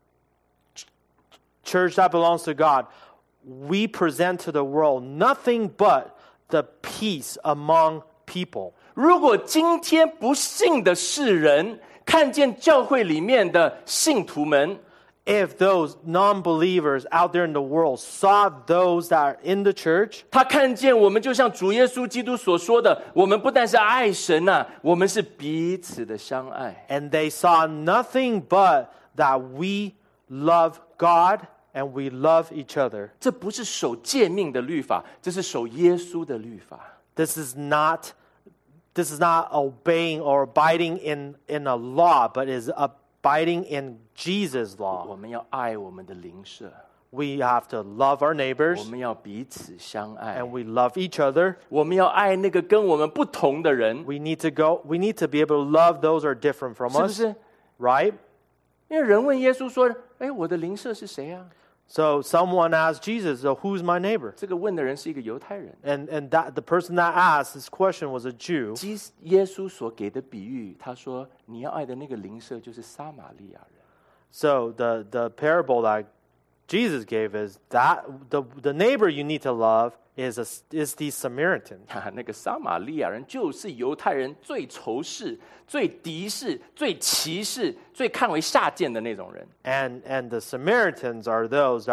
church that belongs to God, we present to the world nothing but the peace among people. 如果今天不信的世人看见教会里面的信徒们， If those non-believers out there in the world saw those that are in the church, 他看见我们就像主耶稣基督所说的，我们不但是爱神啊，我们是彼此的相爱。 and they saw nothing but that we love God and we love each other. 这不是守诫命的律法，这是守耶稣的律法。 This is not obeying or abiding in a law, but is abiding in Jesus' 我 law. 们要爱我们的邻舍， We have to love our 我 neighbors 们要彼此相爱， and we love each other. 我们要爱那个跟我们不同的人， We need to be able to love those who are different from 是不 us, 是？ right? 因为人问耶稣说：“哎，我的邻舍是谁啊 So someone asked Jesus, so who's my neighbor?？” 这个问的人是一个犹太人。 And that the person that asked this question was a Jew. 耶稣所给的比喻，他说：“你要爱的那个邻舍就是撒玛利亚人。” So the parable that Jesus gave is that the neighbor you need to love is the Samaritan. 那个撒玛利亚人就是犹太人最仇视、最敌视、最歧视、最看为下贱的那种人。 And the Samaritans are those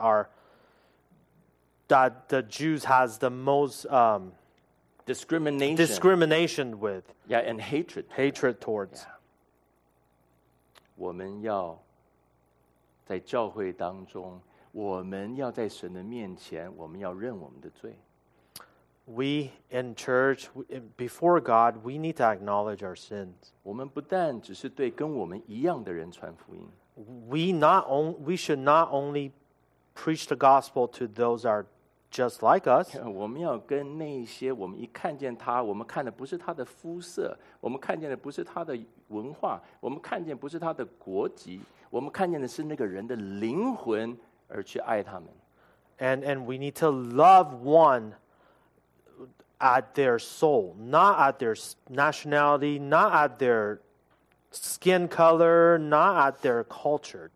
that the Jews has the most discrimination with, yeah, and hatred. hatred towards. 我们要在教会当中，我们要在神的面前，我们要认我们的罪。 We in church, before God, we need to acknowledge our sins. 我们不但只是对跟我们一样的人传福音， We should not only preach the gospel to those that are just like us, 我们要跟那些我们一看见他，我们看的不是他的肤色，我们看见的不是他的文化，我们看见不是他的国籍，我们看见的是那个人的灵魂，而去爱他们。 And we need to love one at their soul, not at their nationality, not at their skin color, not at their culture.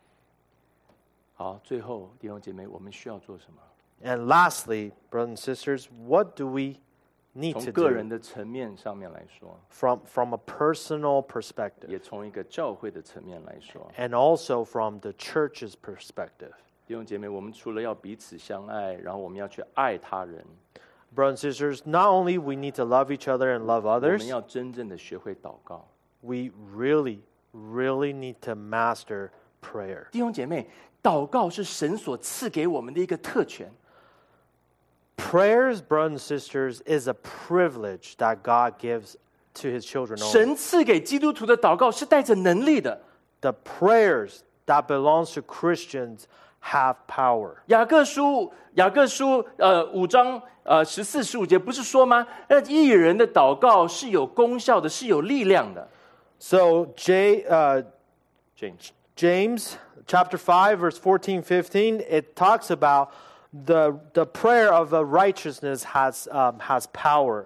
好，最后弟兄姐妹，我们需要做什么？ And lastly, brothers and sisters, what do we need 从 to 个人 do 的层面上面来说， from a personal perspective 也从一个教会的层面来说， and also from the church's perspective? 弟兄姐妹，我们除了要彼此相爱，然后我们要去爱他人， Brothers and sisters, not only we need to love each other and love 我 others, 们要真正的学会祷告。 we really need to master prayer. 弟兄姐妹，祷告是神所赐给我们的一个特权。 Prayers, brothers and sisters, is a privilege that God gives to his children only. 神赐给基督徒的祷告是带着能力的。 The prayers that belongs to Christians have power. 雅各书5章14、15节不是说吗？那义人的祷告是有功效的，是有力量的。 So James， James chapter 5 verse 14, 15, it talks about the prayer of a righteousness has power.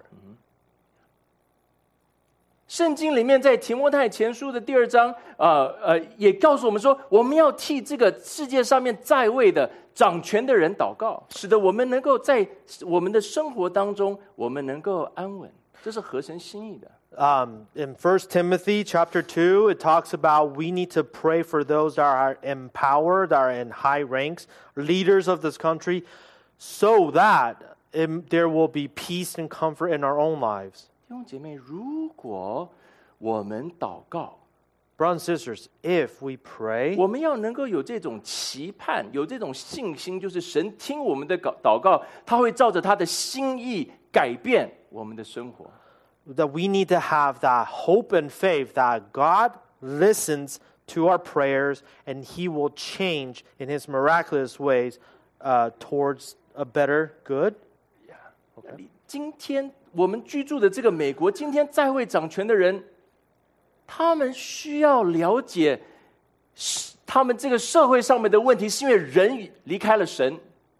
圣经里面在提摩太前书的第2章，也告诉我们说，我们要替这个世界上面在位的掌权的人祷告，使得我们能够在我们的生活当中，我们能够安稳，这是合神心意的。 In 1 Timothy chapter 2, it talks about we need to pray for those that are in power, that are in high ranks, leaders of this country, so that there will be peace and comfort in our own lives. 弟兄姐妹，如果我们祷告， Brothers and sisters, if we pray, 我们要能够有这种期盼，有这种信心，就是神听我们的祷告，他会照着他的心意改变我们的生活。 that we need to have that hope and faith that God listens to our prayers and he will change in his miraculous ways towards a better good. 今天我们居住的这个美国，今天在位掌权的人，他们需要了解，他们这个社会上面的问题，是因为人离开了神。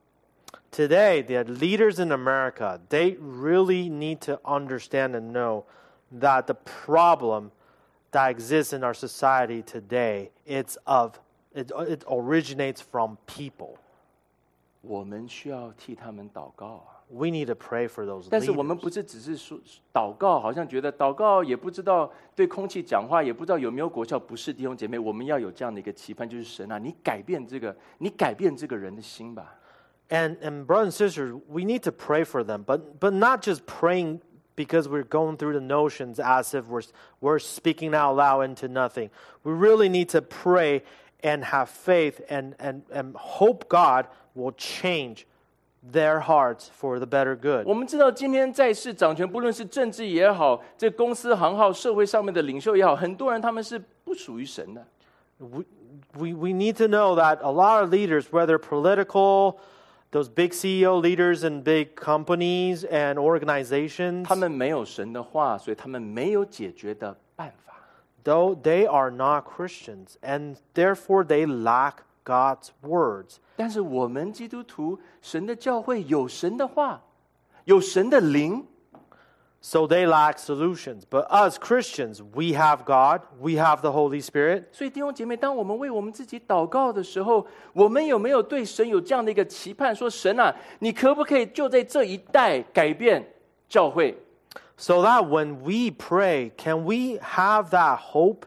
Today, the leaders in America, they really need to understand and know that the problem that exists in our society today, it originates from people. 我们需要替他们祷告啊！ We need to pray for those 但是我们 leaders. 不是只是说祷告，好像觉得祷告也不知道对空气讲话，也不知道有没有果效。不是，弟兄姐妹，我们要有这样的一个期盼，就是神啊，你改变这个人的心吧。 And brothers and sisters, we need to pray for them, but not just praying because we're going through the notions as if we're speaking out loud into nothing. We really need to pray and have faith and hope God will change their hearts for the better good. 我们知道，今天在世掌权，不论是政治也好，这公司行号、社会上面的领袖也好，很多人他们是不属于神的。 We need to know that a lot of leaders, whether political, those big CEO leaders in big companies and organizations, 他们没有神的话，所以他们没有解决的办法。 though they are not Christians, and therefore they lack God's words. 但是我们基督徒，神的教会有神的话，有神的灵。 So they lack solutions. But us Christians, we have God, we have the Holy Spirit. 所以弟兄姐妹，当我们为我们自己祷告的时候，我们有没有对神有这样的一个期盼，说神啊，你可不可以就在这一代改变教会？ So that when we pray, can we have that hope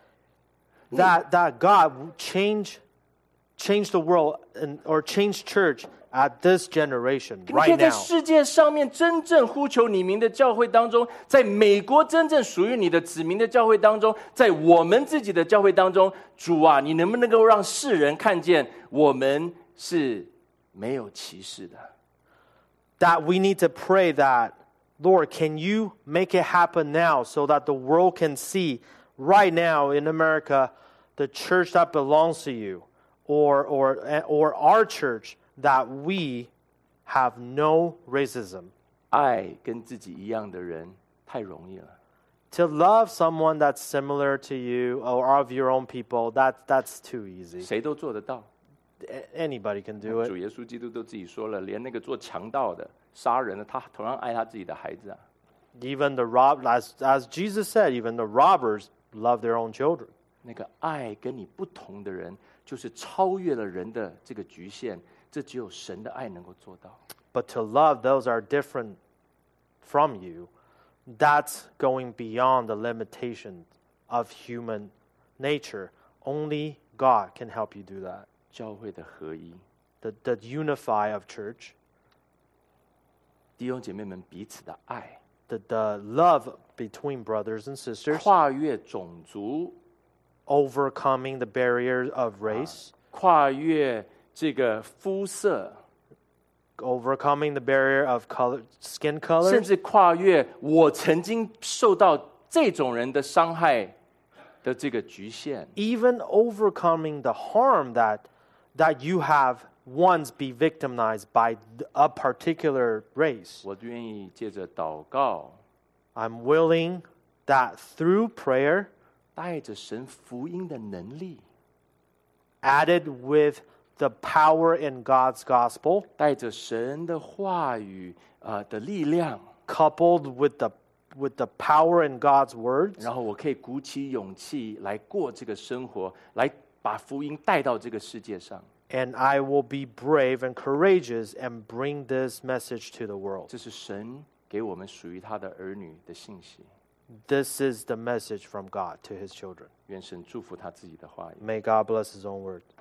that God will change the world or change church at this generation 你可 right 以在 now? 世界上面真正呼求你名的教会当中，在美国真正属于你的子民的教会当中，在我们自己的教会当中，主啊，你能不能够让世人看见我们是没有歧视的？ That we need to pray that, Lord, can you make it happen now so that the world can see right now in America the church that belongs to you or our church that we have no racism. 爱跟自己一样的人太容易了。 To love someone that's similar to you or of your own people, that's too easy. 谁都做得到。 Anybody can do 主 it. 耶稣基督都自己说了，连那个做强盗的、杀人的，他同样爱他自己的孩子啊。 Even as Jesus said, even the robbers love their own children. 那个爱跟你不同的人，就是超越了人的这个局限，这只有神的爱能够做到。 But to love those are different from you, that's going beyond the limitation of human nature. Only God can help you do that. 教会的合一， The unify of church, 弟兄姐妹们彼此的爱， the love between brothers and sisters, 跨越种族， overcoming the barrier of race, 跨越这个肤色， overcoming the barrier of color, skin 甚 color, 至跨越我曾经受到这种人的伤害的这个局限。 even overcoming the harm that you have once be victimized by a particular race. 我愿意借着祷告， I'm willing that through prayer, 带着神福音的能力， added with the power in God's gospel, 带着神的话语的力量， coupled with the power in God's words, 然后我可以鼓起勇气来过这个生活，来把福音带到这个世界上。 and I will be brave and courageous and bring this message to the world. 这是神给我们属于他的儿女的信息。 This is the message from God to his children. 愿神祝福他自己的话语。 May God bless his own word.